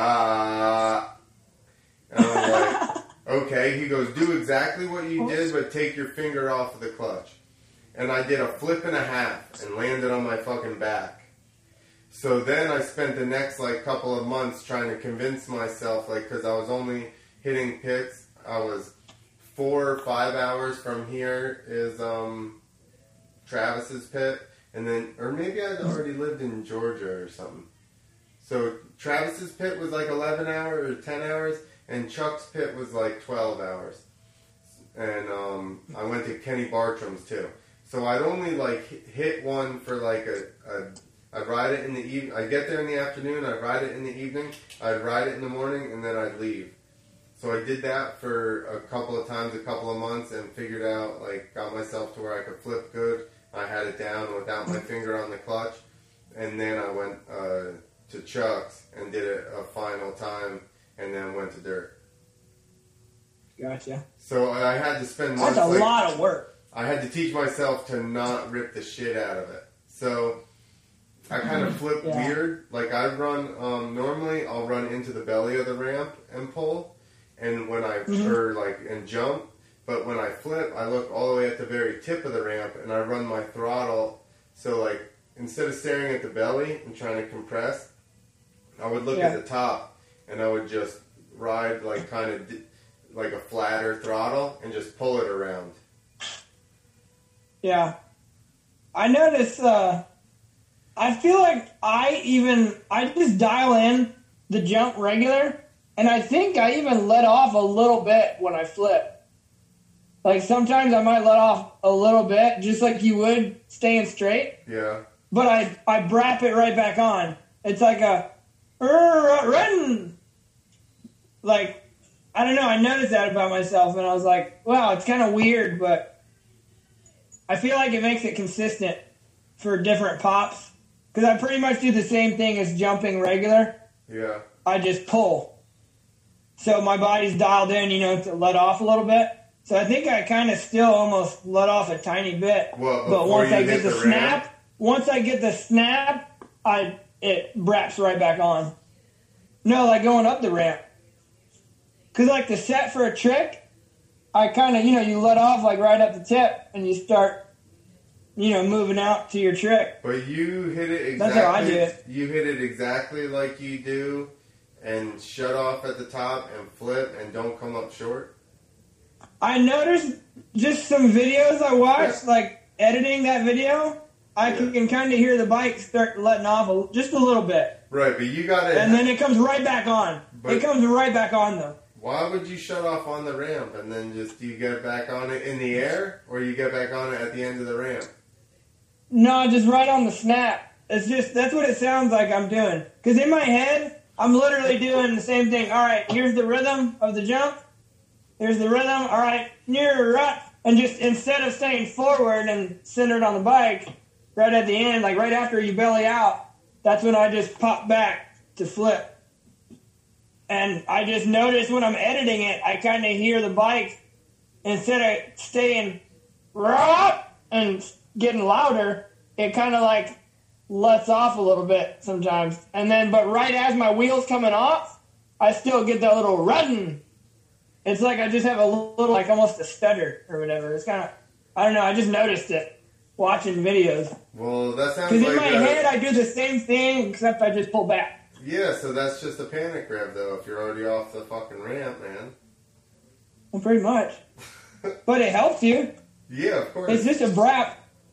ah. And I'm like, okay. He goes, do exactly what you did, but take your finger off of the clutch. And I did a flip and a half and landed on my fucking back. So then I spent the next, like, couple of months trying to convince myself, like, because I was only hitting pits. I was four or five hours from here is um, Travis's pit. And then, or maybe I'd already lived in Georgia or something. So Travis's pit was like eleven hours or ten hours, and Chuck's pit was like twelve hours. And um, I went to Kenny Bartram's too. So I'd only like hit one for like a, a I'd ride it in the evening. I'd get there in the afternoon, I'd ride it in the evening, I'd ride it in the morning, and then I'd leave. So I did that for a couple of times, a couple of months, and figured out, like, got myself to where I could flip good. I had it down without my finger on the clutch. And then I went uh, to Chuck's and did it a final time, and then went to dirt. Gotcha. So I had to spend months, That's a like, lot of work. I had to teach myself to not rip the shit out of it. So I kind of flip Yeah. weird. Like I run, um, normally I'll run into the belly of the ramp and pull. And when I, Mhm. or like, and jump. But when I flip, I look all the way at the very tip of the ramp and I run my throttle. So like, instead of staring at the belly and trying to compress, I would look Yeah. at the top and I would just ride like kind of di- like a flatter throttle and just pull it around. Yeah. I notice, uh, I feel like I even, I just dial in the jump regular, and I think I even let off a little bit when I flip. Like sometimes I might let off a little bit, just like you would staying straight, Yeah. but I, I brap it right back on. It's like a, run! Like, I don't know, I noticed that about myself, and I was like, wow, it's kind of weird, but I feel like it makes it consistent for different pops. Because I pretty much do the same thing as jumping regular. Yeah. I just pull. So my body's dialed in, you know, to let off a little bit. So I think I kind of still almost let off a tiny bit. Well, but once I get the, the the snap, ramp? once I get the snap, I it wraps right back on. No, like going up the ramp. Because like the set for a trick, I kind of, you know, you let off like right up the tip and you start, you know, moving out to your trick. But you hit it exactly. That's how I do it. You hit it exactly like you do, and shut off at the top and flip and don't come up short. I noticed just some videos I watched, Yeah. like editing that video. I Yeah. can, can kind of hear the bike start letting off a, just a little bit, Right, but you gotta. and then it comes right back on. But- it comes right back on though. Why would you shut off on the ramp and then just do you get back on it in the air, or you get back on it at the end of the ramp? No, just right on the snap. It's just that's what it sounds like I'm doing. Because in my head, I'm literally doing the same thing. All right, here's the rhythm of the jump. Here's the rhythm. All right, near right, and just instead of staying forward and centered on the bike, right at the end, like right after you belly out, that's when I just pop back to flip. And I just noticed when I'm editing it, I kind of hear the bike instead of staying raw and getting louder, it kind of like lets off a little bit sometimes. And then, but right as my wheel's coming off, I still get that little run. It's like I just have a little, like almost a stutter or whatever. It's kind of, I don't know, I just noticed it watching videos. Well, that sounds Because like in my a- head, I do the same thing, except I just pull back. Yeah, so that's just a panic rev, though. If you're already off the fucking ramp, man. Well, pretty much. But it helps you. Yeah, of course. It's just a brap.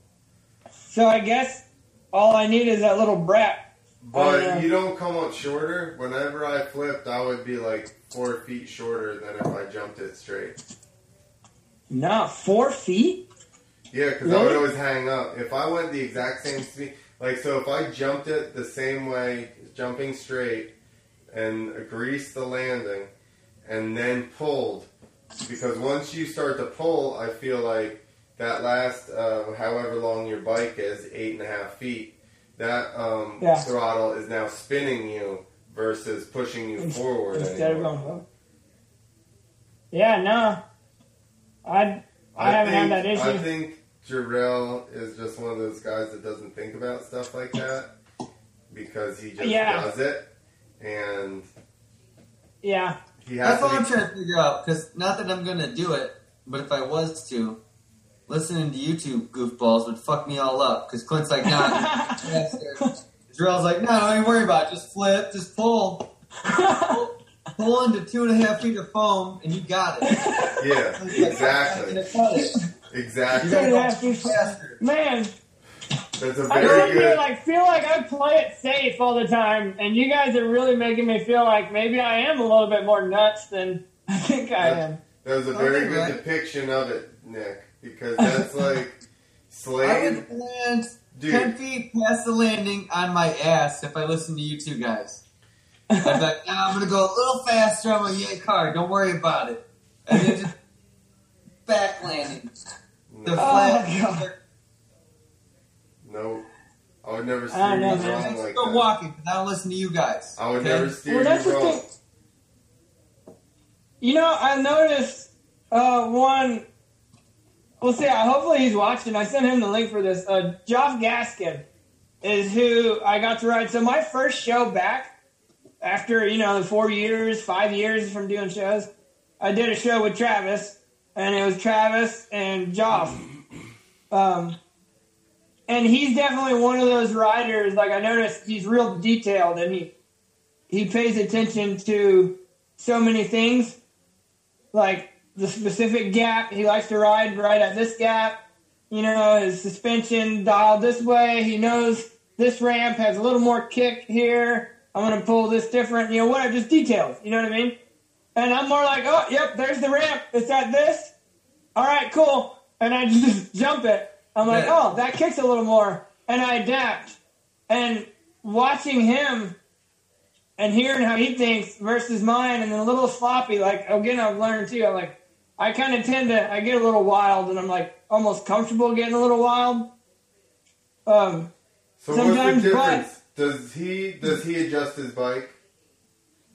So I guess all I need is that little brap. But Uh, you don't come up shorter. Whenever I flipped, I would be like four feet shorter than if I jumped it straight. Nah, four feet? Yeah, because I would Really? always hang up. If I went the exact same speed, like, so if I jumped it the same way, jumping straight, and greased the landing, and then pulled, because once you start to pull, I feel like that last, uh, however long your bike is, eight and a half feet, that um, Yeah. throttle is now spinning you versus pushing you forward Instead of anymore. going up. Yeah, no. I I, haven't think, had that issue. I think Jarrell is just one of those guys that doesn't think about stuff like that because he just Yeah. does it, and yeah. he has That's what to. I'm Be, trying to figure out. Because not that I'm gonna do it, but if I was to, listening to YouTube goofballs would fuck me all up. Because Clint's like, nah, Jarrell's like, no, don't even worry about it. Just flip, just pull, pull, pull into two and a half feet of foam, and you got it. yeah, He's like, exactly, "I'm gonna cut it." exactly. You gotta Two and a go half feet. faster. Man, That's a I very sit here good. like feel like I play it safe all the time, and you guys are really making me feel like maybe I am a little bit more nuts than I think I am. That was a very Okay, good right. depiction of it, Nick, because that's like I Slade. would land Dude. ten feet past the landing on my ass if I listened to you two guys. I'd be like, nah, I'm gonna go a little faster. I'm gonna yank hard. Don't worry about it. And then just back landing. The No, flat. God. no, I would never I steer don't you know, wrong man. Let's like go that. walking because I don't listen to you guys. I would okay? never steer Well, that's you the wrong. thing. You know, I noticed uh, one. We'll see. Hopefully, he's watching. I sent him the link for this. Uh, Geoff Gaskin is who I got to ride. So my first show back after you know the four years, five years from doing shows, I did a show with Travis, and it was Travis and Geoff. Um, and he's definitely one of those riders. Like I noticed, he's real detailed, and he he pays attention to so many things, like the specific gap. He likes to ride right at this gap. You know, his suspension dialed this way. He knows this ramp has a little more kick here. I'm going to pull this different. You know, what? Just details. You know what I mean? And I'm more like, oh, yep, there's the ramp. It's at this. All right, cool. And I just jump it. I'm like, Yeah. oh, that kicks a little more. And I adapt. And watching him and hearing how he thinks versus mine, and then a little sloppy. Like again, I've learned too. I'm like, I kind of tend to, I get a little wild, and I'm like almost comfortable getting a little wild. Um, So Sometimes, what's the difference? Does he does he adjust his bike?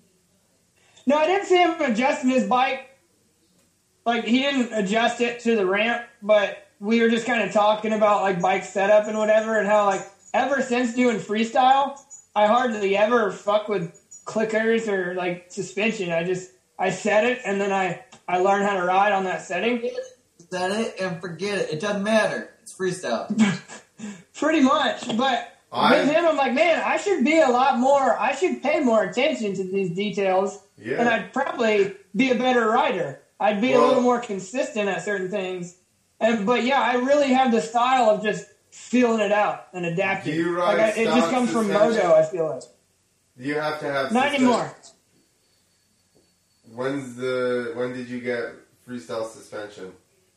No, I didn't see him adjusting his bike. Like, he didn't adjust it to the ramp, but we were just kind of talking about, like, bike setup and whatever, and how, like, ever since doing freestyle, I hardly ever fuck with clickers or, like, suspension. I just, I set it, and then I, I learned how to ride on that setting. Set it and forget it. It doesn't matter. It's freestyle. Pretty much, but I- with him, I'm like, man, I should be a lot more, I should pay more attention to these details, Yeah. and I'd probably be a better rider. I'd be Well- a little more consistent at certain things. And But yeah, I really have the style of just feeling it out and adapting. Do you ride like I, it just stock comes from suspension? moto, I feel like. You have to have. Not suspension. anymore. When's the? When did you get freestyle suspension?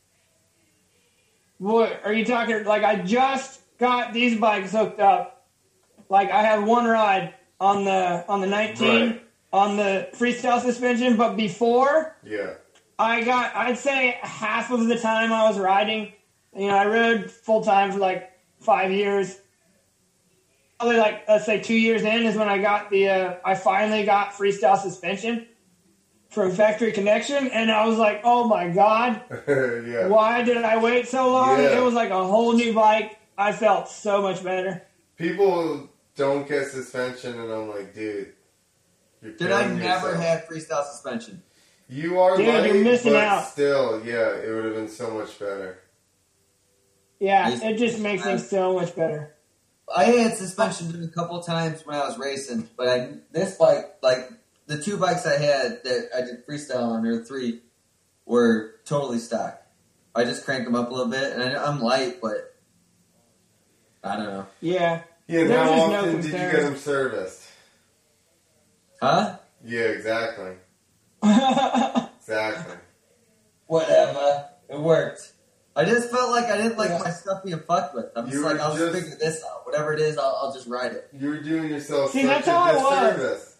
What are you talking? Like, I just got these bikes hooked up. Like, I had one ride on the on the nineteen Right. on the freestyle suspension, but before Yeah. I got, I'd say half of the time I was riding. You know, I rode full time for like five years. Probably like let's say two years in is when I got the. Uh, I finally got freestyle suspension from Factory Connection, and I was like, oh my god. yeah. Why did I wait so long? Yeah. It was like a whole new bike. I felt so much better. People don't get suspension, and I'm like, dude. You're Dude, I killing never yourself. had freestyle suspension. You are Dude, light, you're missing but out. still, yeah, it would have been so much better. Yeah, Yes. it just makes things so much better. I had suspension a couple times when I was racing, but I, this bike, like the two bikes I had that I did freestyle on, or three, were totally stock. I just cranked them up a little bit, and I, I'm light, but I don't know. Yeah. Yeah, and There's how just no often did you get comparison. them serviced? Huh? Yeah, exactly. Exactly. Whatever. It worked. I just felt like I didn't like Yeah. my stuff being fucked with. I'm You just like, were I'll just just- figure this out. Whatever it is, I'll, I'll just ride it. You were doing yourself See, such that's a how I was. disservice.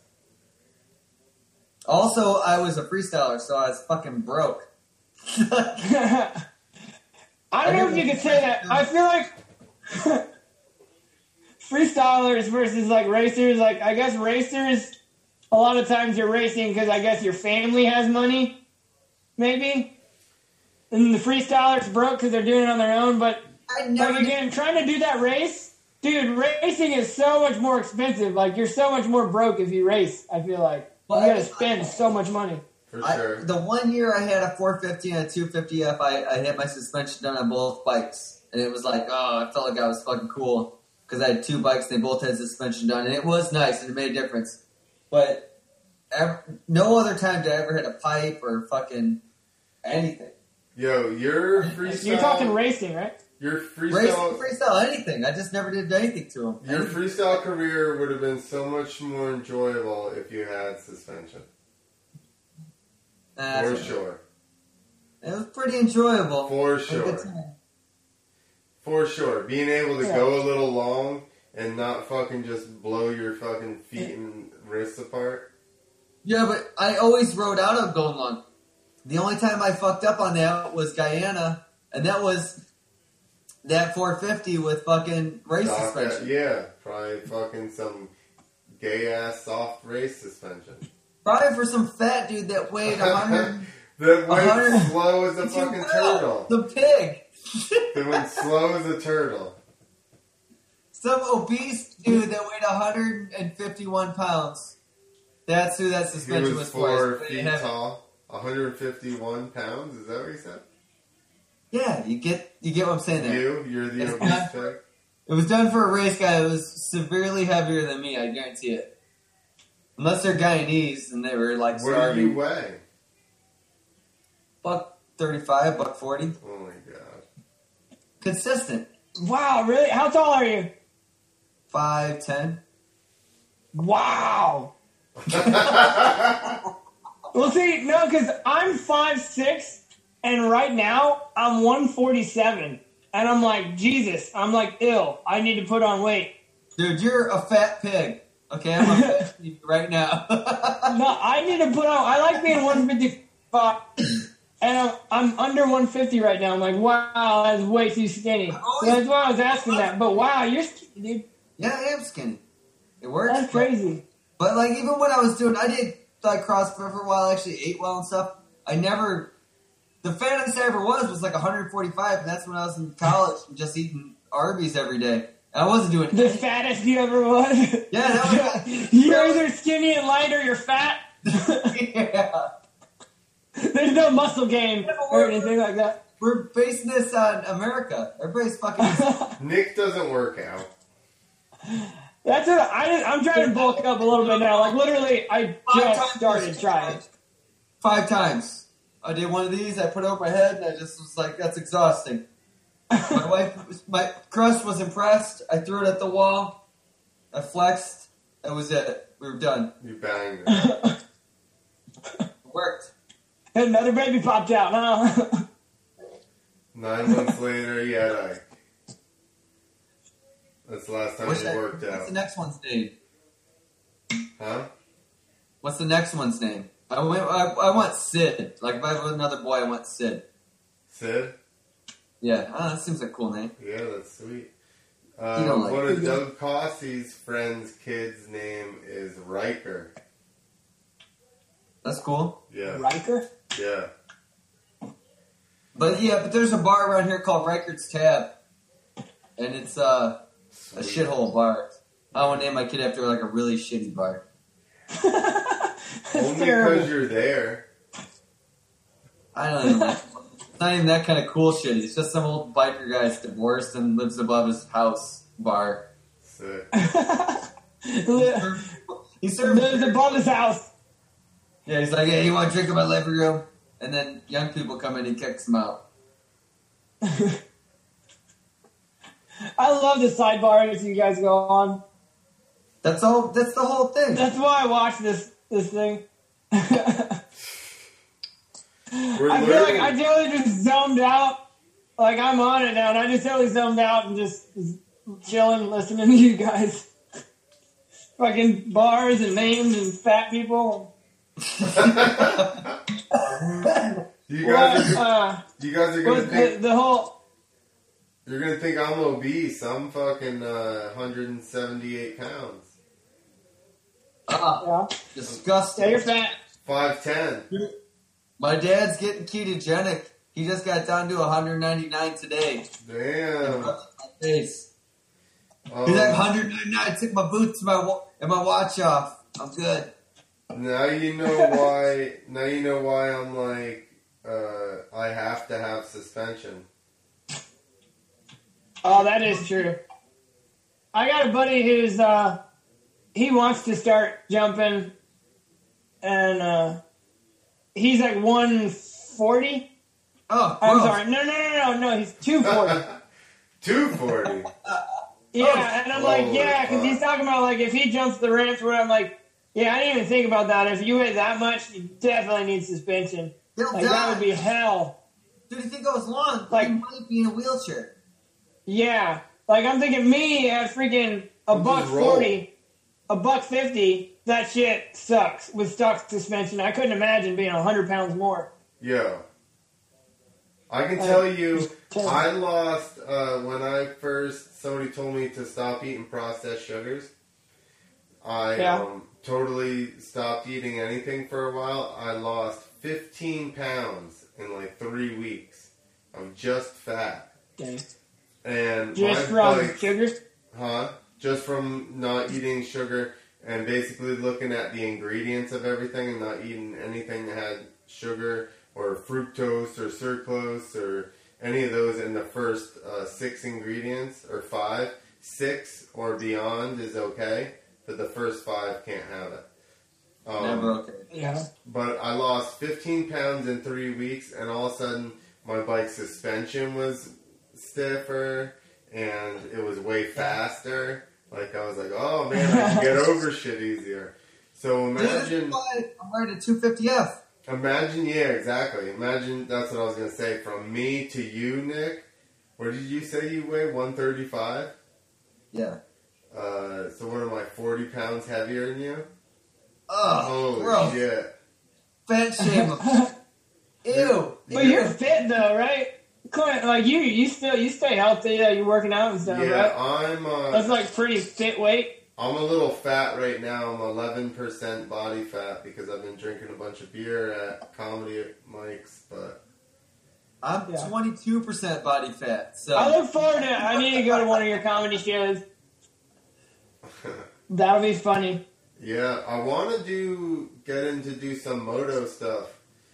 Also, I was a freestyler, so I was fucking broke. I don't know if you could say that. I feel like freestylers versus like racers, like I guess racers, a lot of times you're racing because I guess your family has money, maybe. And the freestylers broke because they're doing it on their own. But I never like again, trying to do that race, dude, racing is so much more expensive. Like you're so much more broke if you race. I feel like Well, you got I- to spend so much money. For I, sure. the one year I had a four fifty and a two fifty F, I, I had my suspension done on both bikes. And it was like, oh, I felt like I was fucking cool. Because I had two bikes, they both had suspension done. And it was nice, and it made a difference. But ever, no other time did I ever hit a pipe or fucking anything. Yo, your freestyle. You're talking racing, right? Your Racing, freestyle. freestyle, anything. I just never did anything to them. Your freestyle career would have been so much more enjoyable if you had suspension. Nah, For it's- sure. It was pretty enjoyable. For It was a good sure. time. For sure. Being able to Yeah. go a little long and not fucking just blow your fucking feet and wrists apart. Yeah, but I always rode out of going long. The only time I fucked up on that was Guyana, and that was that four fifty with fucking race Soft- suspension. Yeah, probably fucking some gay ass soft race suspension. Probably for some fat dude that weighed a hundred. That A hundred- went slow as a It's your fucking will, turtle. The pig. That went slow as a turtle. Some obese dude that weighed one hundred fifty-one pounds. That's who that He suspension was was, four for. It's feet pretty heavy. tall, one hundred fifty-one pounds. Is that what you said? Yeah, you get you get what I'm saying there. You, you're the It's obese not- pig. It was done for a race guy that was severely heavier than me, I guarantee it. Unless they're Guyanese and they were like What do starving. you weigh? Buck thirty-five, buck forty. Oh my god. Consistent. Wow, really? How tall are you? five ten. Wow. Well, see, no, because I'm five six, and right now I'm one forty-seven. And I'm like, Jesus, I'm like ill. I need to put on weight. Dude, you're a fat pig. Okay, I'm a fat pig right now. No, I need to put on, I like being one fifty-five, and I'm, I'm under one fifty right now. I'm like, wow, that's way too skinny. So that's why I was asking that. But wow, you're skinny, dude. Yeah, I am skinny. It works. That's crazy. But like even when I was doing, I did I crossed for a while, I actually ate well and stuff. I never, the fattest I ever was was like one forty-five, and that's when I was in college and just eating Arby's every day. And I wasn't doing The anything. fattest you ever was? Yeah, that was You're either skinny and light or you're fat. yeah. There's no muscle gain or anything like that. We're basing this on America. Everybody's fucking. Nick doesn't work out. That's what I, I'm trying to bulk up a little bit now. Like, literally, I Five just times. started trying. Five times. I did one of these, I put it over my head, and I just was like, that's exhausting. My wife, was, my crush was impressed. I threw it at the wall. I flexed. That was it. We were done. You banged it. It worked. And another baby popped out, huh? Nine months later, you had Ike. That's the last time What's, you that, worked what's out. the next one's name? Huh? What's the next one's name? I, went, I, I want Sid. Like, if I have another boy, I want Sid. Sid? Yeah, oh, that seems like a cool name. Yeah, that's sweet. You Um, don't like one it. of Doug Cosse's friend's kid's name is Riker. That's cool. Yeah. Riker? Yeah. But yeah, but there's a bar around here called Riker's Tab. And it's uh, a Sweet. shithole bar. I want to name my kid after like a really shitty bar. Only terrible. because you're there. I don't even like It's not even that kind of cool shit. It's just some old biker guy's divorced and lives above his house bar. Sick. He serves. There's above his house. Yeah, he's like, hey, you want to drink in my living room? And then young people come in and kicks them out. I love the sidebars you guys go on. That's all. That's the whole thing. That's why I watch this this thing. I We're feel like learning. I totally just zoned out. Like, I'm on it now, and I just totally zoned out and just chilling, listening to you guys. Fucking bars and names and fat people. you Well, guys are, uh, you guys are well, gonna the, think the whole... you're gonna think I'm obese. I'm fucking uh, one hundred seventy-eight pounds. Ah, Yeah, disgusting. yeah, you're fat. five ten. My dad's getting ketogenic. He just got down to one ninety-nine today. Damn. My face. Um, He's like one ninety-nine. I took my boots and my wa- and my watch off. I'm good. Now you know why. Now you know why I'm like. Uh, I have to have suspension. Oh, that is true. I got a buddy who's, uh, he wants to start jumping, and, uh, he's like one forty. Oh, I'm gross. sorry. No, no, no, no, no, he's two forty. two forty. Yeah, and I'm like, Holy yeah, because he's fuck. talking about, like, if he jumps the ramps, where I'm like, yeah, I didn't even think about that. If you weigh that much, you definitely need suspension. He'll Like, die. that would be hell. Dude, if he goes long, Like- he might be in a wheelchair. Yeah. Like, I'm thinking me at freaking a Just buck roll. forty, a buck fifty, that shit sucks with stock suspension. I couldn't imagine being one hundred pounds more. Yo. I can Uh, tell you, tell- I lost, uh, when I first, somebody told me to stop eating processed sugars. I Yeah. um, totally stopped eating anything for a while. I lost fifteen pounds in like three weeks of just fat. Okay. And Just my from bike- sugars? Huh? Just from not eating sugar and basically looking at the ingredients of everything and not eating anything that had sugar or fructose or sucrose or any of those in the first uh, six ingredients or five. Six or beyond is okay, but the first five can't have it. Um, Never okay. Yeah. but I lost fifteen pounds in three weeks, and all of a sudden my bike suspension was stiffer, and it was way faster. Like, I was like, oh man, I can get over shit easier. So Dude, that's imagine, why I'm wearing a two fifty F. imagine, yeah, exactly. Imagine, that's what I was going to say. From me to you, Nick, what did you say you weigh? one thirty-five? Yeah. Uh, so what am I, forty pounds heavier than you? Oh, Holy gross. shit. Fat shame. Ew. But Ew. you're fit, though, right? Clint, like, you you still, you stay healthy, uh, you're working out and stuff, Yeah, right? I'm, uh, That's like pretty fit weight. I'm a little fat right now. I'm eleven percent body fat because I've been drinking a bunch of beer at comedy mics, but I'm Yeah. twenty-two percent body fat. So I look forward to it. I need to go to one of your comedy shows. That'll be funny. yeah, I want to do get into do some moto stuff.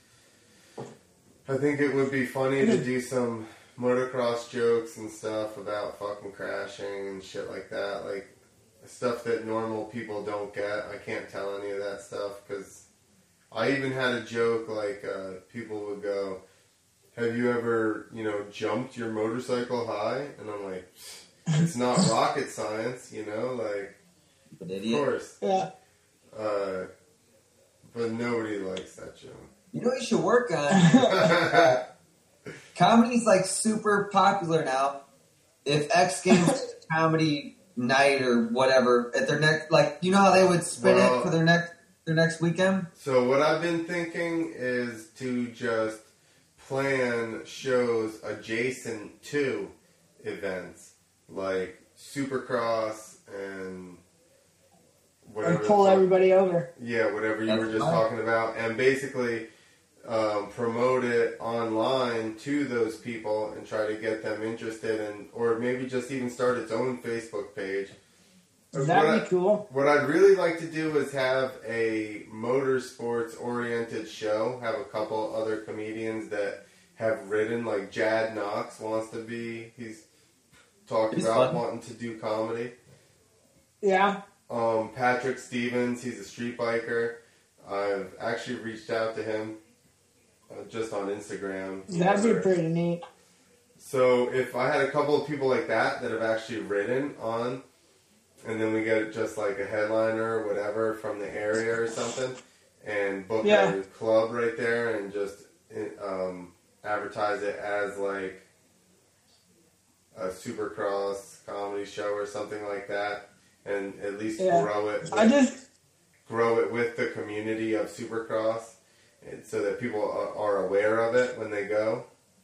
I think it would be funny to do some motocross jokes and stuff about fucking crashing and shit like that, like stuff that normal people don't get. I can't tell any of that stuff because I even had a joke like uh, people would go, "Have you ever, you know, jumped your motorcycle high?" And I'm like, "It's not rocket science, you know, like." an Of idiot. course. Yeah. Uh, but nobody likes that joke. You know what you should work on? Comedy's like super popular now. If X Games comedy night or whatever at their next, like, you know how they would spin Well- it for their next their next weekend? So what I've been thinking is to just plan shows adjacent to events like Supercross and whatever. And the pull fuck- everybody over. Yeah, whatever you That's were just fine. talking about, and basically um, promote it online to those people and try to get them interested, in, or maybe just even start its own Facebook page. What That'd I- be cool. What I'd really like to do is have a motorsports-oriented show. Have a couple other comedians that have ridden, like Jad Knox wants to be. He's talked He's about fun. wanting to do comedy. Yeah. Um, Patrick Stevens, he's a street biker. I've actually reached out to him uh, just on Instagram. That'd be pretty neat. So if I had a couple of people like that that have actually ridden on, and then we get just like a headliner or whatever from the area or something, and book Yeah. a club right there and just um, advertise it as like a Supercross comedy show or something like that, and at least Yeah. grow it. With, I just, grow it with the community of Supercross, and so that people are, are aware of it when they go.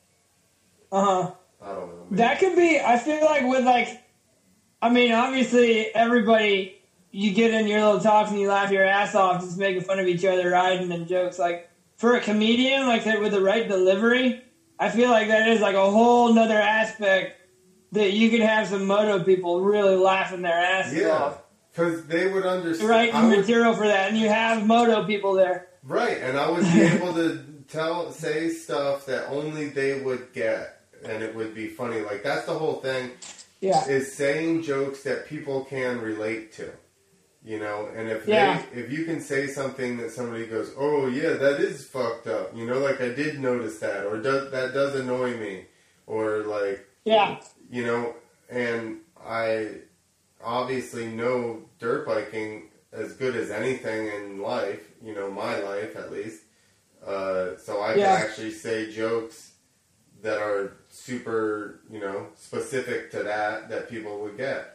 uh huh. I don't know. maybe- That could be, I feel like with like, I mean, obviously everybody, you get in your little talks and you laugh your ass off just making fun of each other, riding and jokes. Like, for a comedian, like that with the right delivery, I feel like that is like a whole nother aspect that you could have some moto people really laughing their asses Yeah, off. because they would understand. Writing I would- material for that, and you have moto people there. Right, and I would be able to tell, say stuff that only they would get, and it would be funny. Like, that's the whole thing, Yeah. is saying jokes that people can relate to. You know, and if Yeah. they, if you can say something that somebody goes, "Oh yeah, that is fucked up," you know, like I did notice that, or does, that does annoy me, or like, Yeah. you know, and I obviously know dirt biking as good as anything in life, you know, my life at least. Uh, so I Yeah. can actually say jokes that are super, you know, specific to that, that people would get.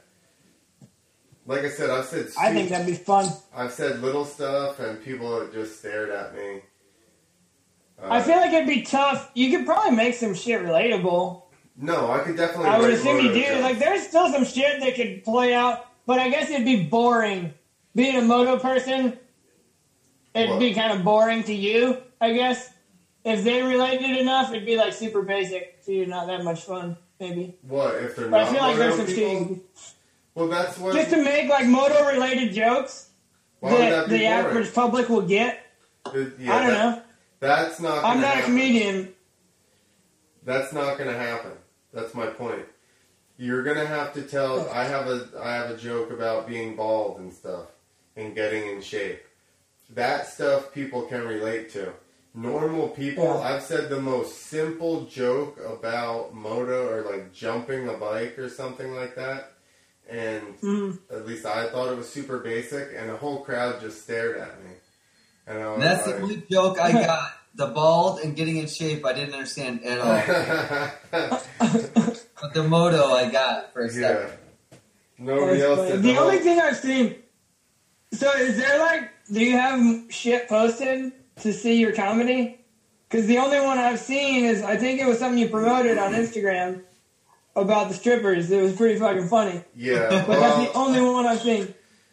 Like I said, I've said I think stu- that'd be fun. I've said little stuff, and people have just stared at me. Uh, I feel like it'd be tough. You could probably make some shit relatable. no, I could definitely. I would write assume you moto do. jokes. Like, there's still some shit that could play out, but I guess it'd be boring. Being a moto person, it'd What? be kind of boring to you, I guess. If they related enough, it'd be like super basic, so you're not that much fun, maybe. What if they're But not I feel like moto there's some people? shit. Well, that's what. Just to make like moto-related jokes Why would that, that be the boring? average public will get. It- yeah, I don't that- know. That's not. I'm gonna not a happen. comedian. That's not going to happen. That's my point. You're going to have to tell. I have a. I have a joke about being bald and stuff and getting in shape. That stuff people can relate to. Normal people. Yeah. I've said the most simple joke about moto or like jumping a bike or something like that, and Mhm. at least I thought it was super basic, and the whole crowd just stared at me. And I was And that's the like, only joke I got. The bald and getting in shape, I didn't understand at all. But the moto, I got for a yeah. second. Nobody That's else funny. did The the only whole- thing I've seen. So is there like, do you have shit posted to see your comedy? Because the only one I've seen is, I think it was something you promoted on Instagram about the strippers. It was pretty fucking funny. Yeah, But well, that's the only one I've seen.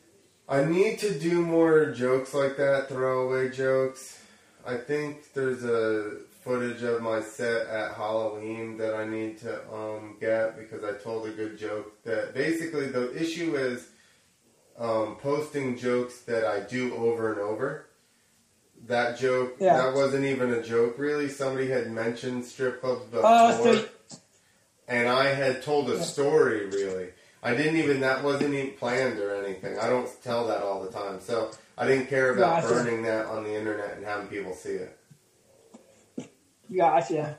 I need to do more jokes like that, throwaway jokes. I think there's a footage of my set at Halloween that I need to um, get because I told a good joke. That basically the issue is um, posting jokes that I do over and over. That joke, Yeah. that wasn't even a joke really. Somebody had mentioned strip clubs before, Uh, so- and I had told a Yeah. story really. I didn't even, that wasn't even planned or anything. I don't tell that all the time. So I didn't care about Gotcha. burning that on the internet and having people see it. Gotcha.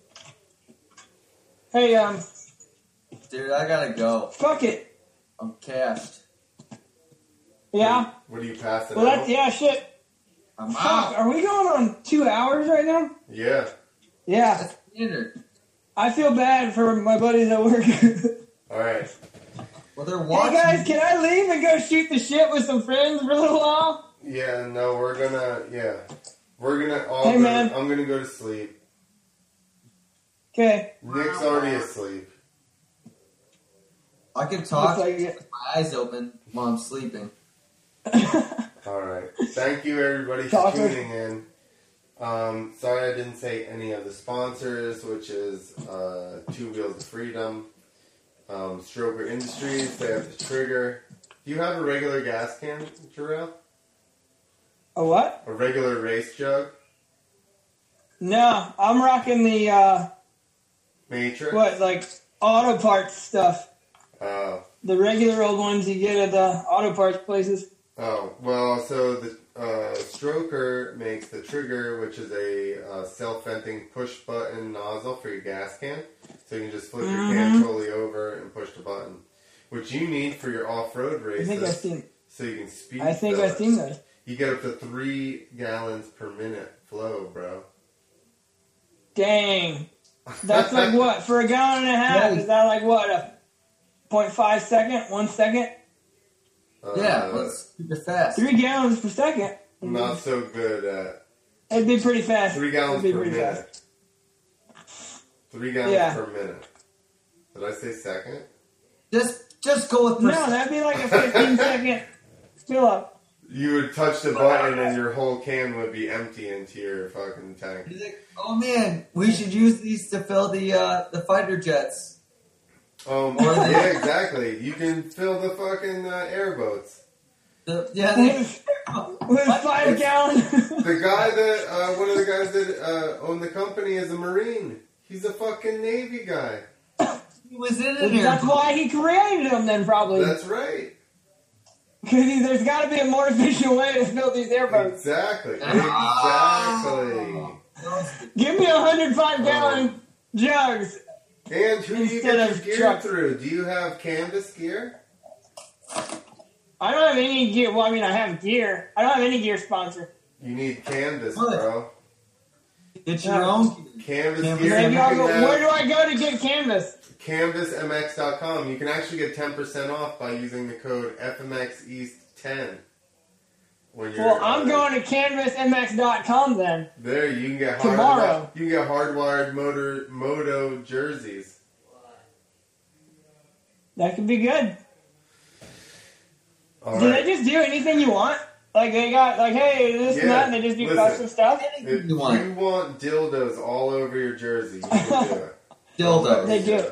Hey, um, Dude, I gotta go. fuck it. I'm cashed. Yeah? What are you passing Well, out? that's, yeah, shit. I'm Fuck, out. are we going on two hours right now? Yeah. Yeah. That's standard. I feel bad for my buddies at work. All right. Well, they're Hey watching. guys, can I leave and go shoot the shit with some friends for a little while? Yeah, no, we're gonna, yeah. We're gonna all Hey, go, man. I'm gonna go to sleep. Okay. Nick's already asleep. I can talk Looks like with it. my eyes open while I'm sleeping. All right. Thank you, everybody, for Talker. tuning in. Um, sorry I didn't say any of the sponsors, which is uh, Two Wheels of Freedom, um, Stroker Industries, they have the Trigger. Do you have a regular gas can, Jarrell? A what? A regular race jug? No, I'm rocking the, uh, Matrix? what, like, auto parts stuff. Oh. The regular old ones you get at the auto parts places. Oh, well, so the uh, Stroker makes the Trigger, which is a uh, self-venting push-button nozzle for your gas can. So you can just flip your can Mhm. totally over and push the button. Which you need for your off-road I races. think I've seen, so you can speed I think fill I've it. seen those. You get up to three gallons per minute flow, bro. Dang. That's like what? For a gallon and a half, Yeah. is that like what? A point five second? One second? Uh, Yeah, let's keep it fast. Three gallons per second? Not so good at It'd be pretty fast. three gallons It'd be per pretty minute. fast. Three gallons Yeah. per minute. Did I say second? Just, just go with No, percent. that'd be like a fifteen second fill up. You would touch the button and your whole can would be empty into your fucking tank. He's like, oh man, we should use these to fill the uh, the fighter jets. Um, Or the- yeah, exactly. You can fill the fucking uh, airboats. The, yeah, they, With five gallons. The guy that, uh, one of the guys that uh, owned the company is a Marine. He's a fucking Navy guy. he was in it here. That's why he created them then, probably. That's right. Because there's got to be a more efficient way to fill these airboats. Exactly. Oh. Exactly. Give me a one hundred five gallon jugs. And who do you Instead get of your gear truck. through? Do you have canvas gear? I don't have any gear. Well, I mean, I have gear. I don't have any gear sponsor. You need canvas, What? bro. Get your own. Canvas Canvas. gear. Maybe You I'll can go. have Where do I go to get canvas? canvas m x dot com. You can actually get ten percent off by using the code F M X East ten. When you're, Well, I'm uh, going to canvas m x dot com then. There, you can get Tomorrow. hardwi- you can get hardwired motor moto jerseys. That could be good. All Do right. they just do anything you want? Like they got like, hey, this and Yeah, that, and they just do listen. custom stuff. If You you want. want dildos all over your jersey, you can do it. Dildos. They do.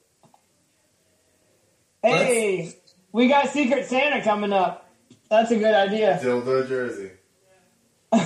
Hey, we got Secret Santa coming up. That's a good idea. Dildo jersey. Well,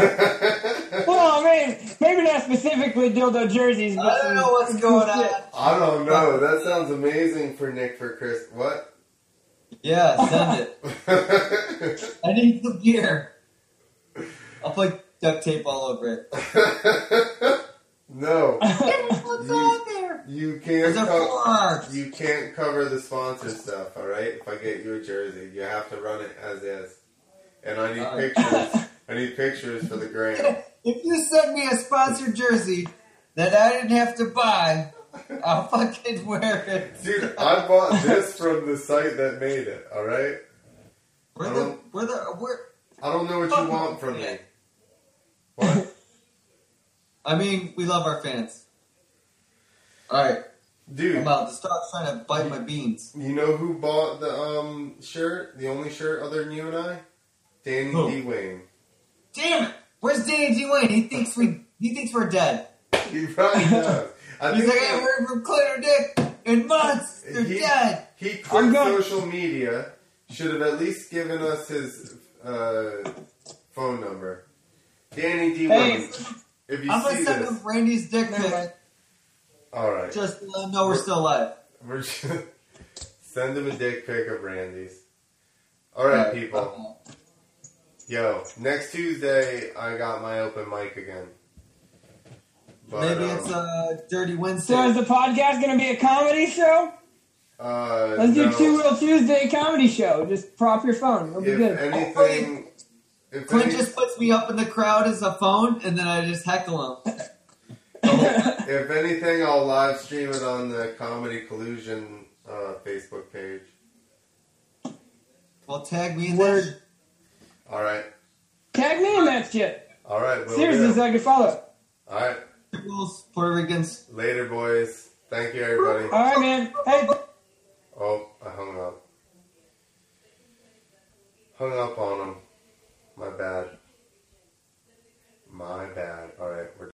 I mean, maybe not specifically dildo jerseys, but I don't some- know what's going on. I don't know. That sounds amazing for Nick for Chris. What? Yeah, send it. I need some gear. I'll put duct tape all over it. No. What's You- on there? You can't There's a co- fork. you can't cover the sponsor stuff, alright? If I get you a jersey, you have to run it as is. And I need All right. pictures. I need pictures for the gram. If you send me a sponsored jersey that I didn't have to buy, I'll fucking wear it. Dude, I bought this from the site that made it, alright? We're the, we're the, we're, I don't know what you want from me. What? I mean, we love our fans. Alright. Dude, I'm out. This dog's trying to bite my beans. you know who bought the um shirt? The only shirt other than you and I? Danny Who? D. Wayne. Damn it! Where's Danny D. Wayne? He thinks we he thinks we're dead. He probably does. I He's think like, I haven't heard from Claire or Dick in months. They're he, dead. He I'm quit going- social media. Should have at least given us his uh, phone number. Danny D. Hey. Wayne. If you I'm gonna see send this, him Randy's dick Never pic mind. all right. just to let him know we're still alive. We're just, send him a dick pic of Randy's. All right, people. Yo, next Tuesday I got my open mic again. But, Maybe um, it's a dirty Wednesday. So is the podcast going to be a comedy show? uh, Let's do no, Two Wheel Tuesday comedy show. Just prop your phone. It'll be If good. anything, if Clint any, just puts me up in the crowd as a phone, and then I just heckle him. if anything, I'll live stream it on the Comedy Collusion uh, Facebook page. Well, tag me in Word. that. All right, Tag me in that shit. all right, will Seriously, do. so I can follow. All right, Puerto Ricans. later, boys. Thank you, everybody. All right, man.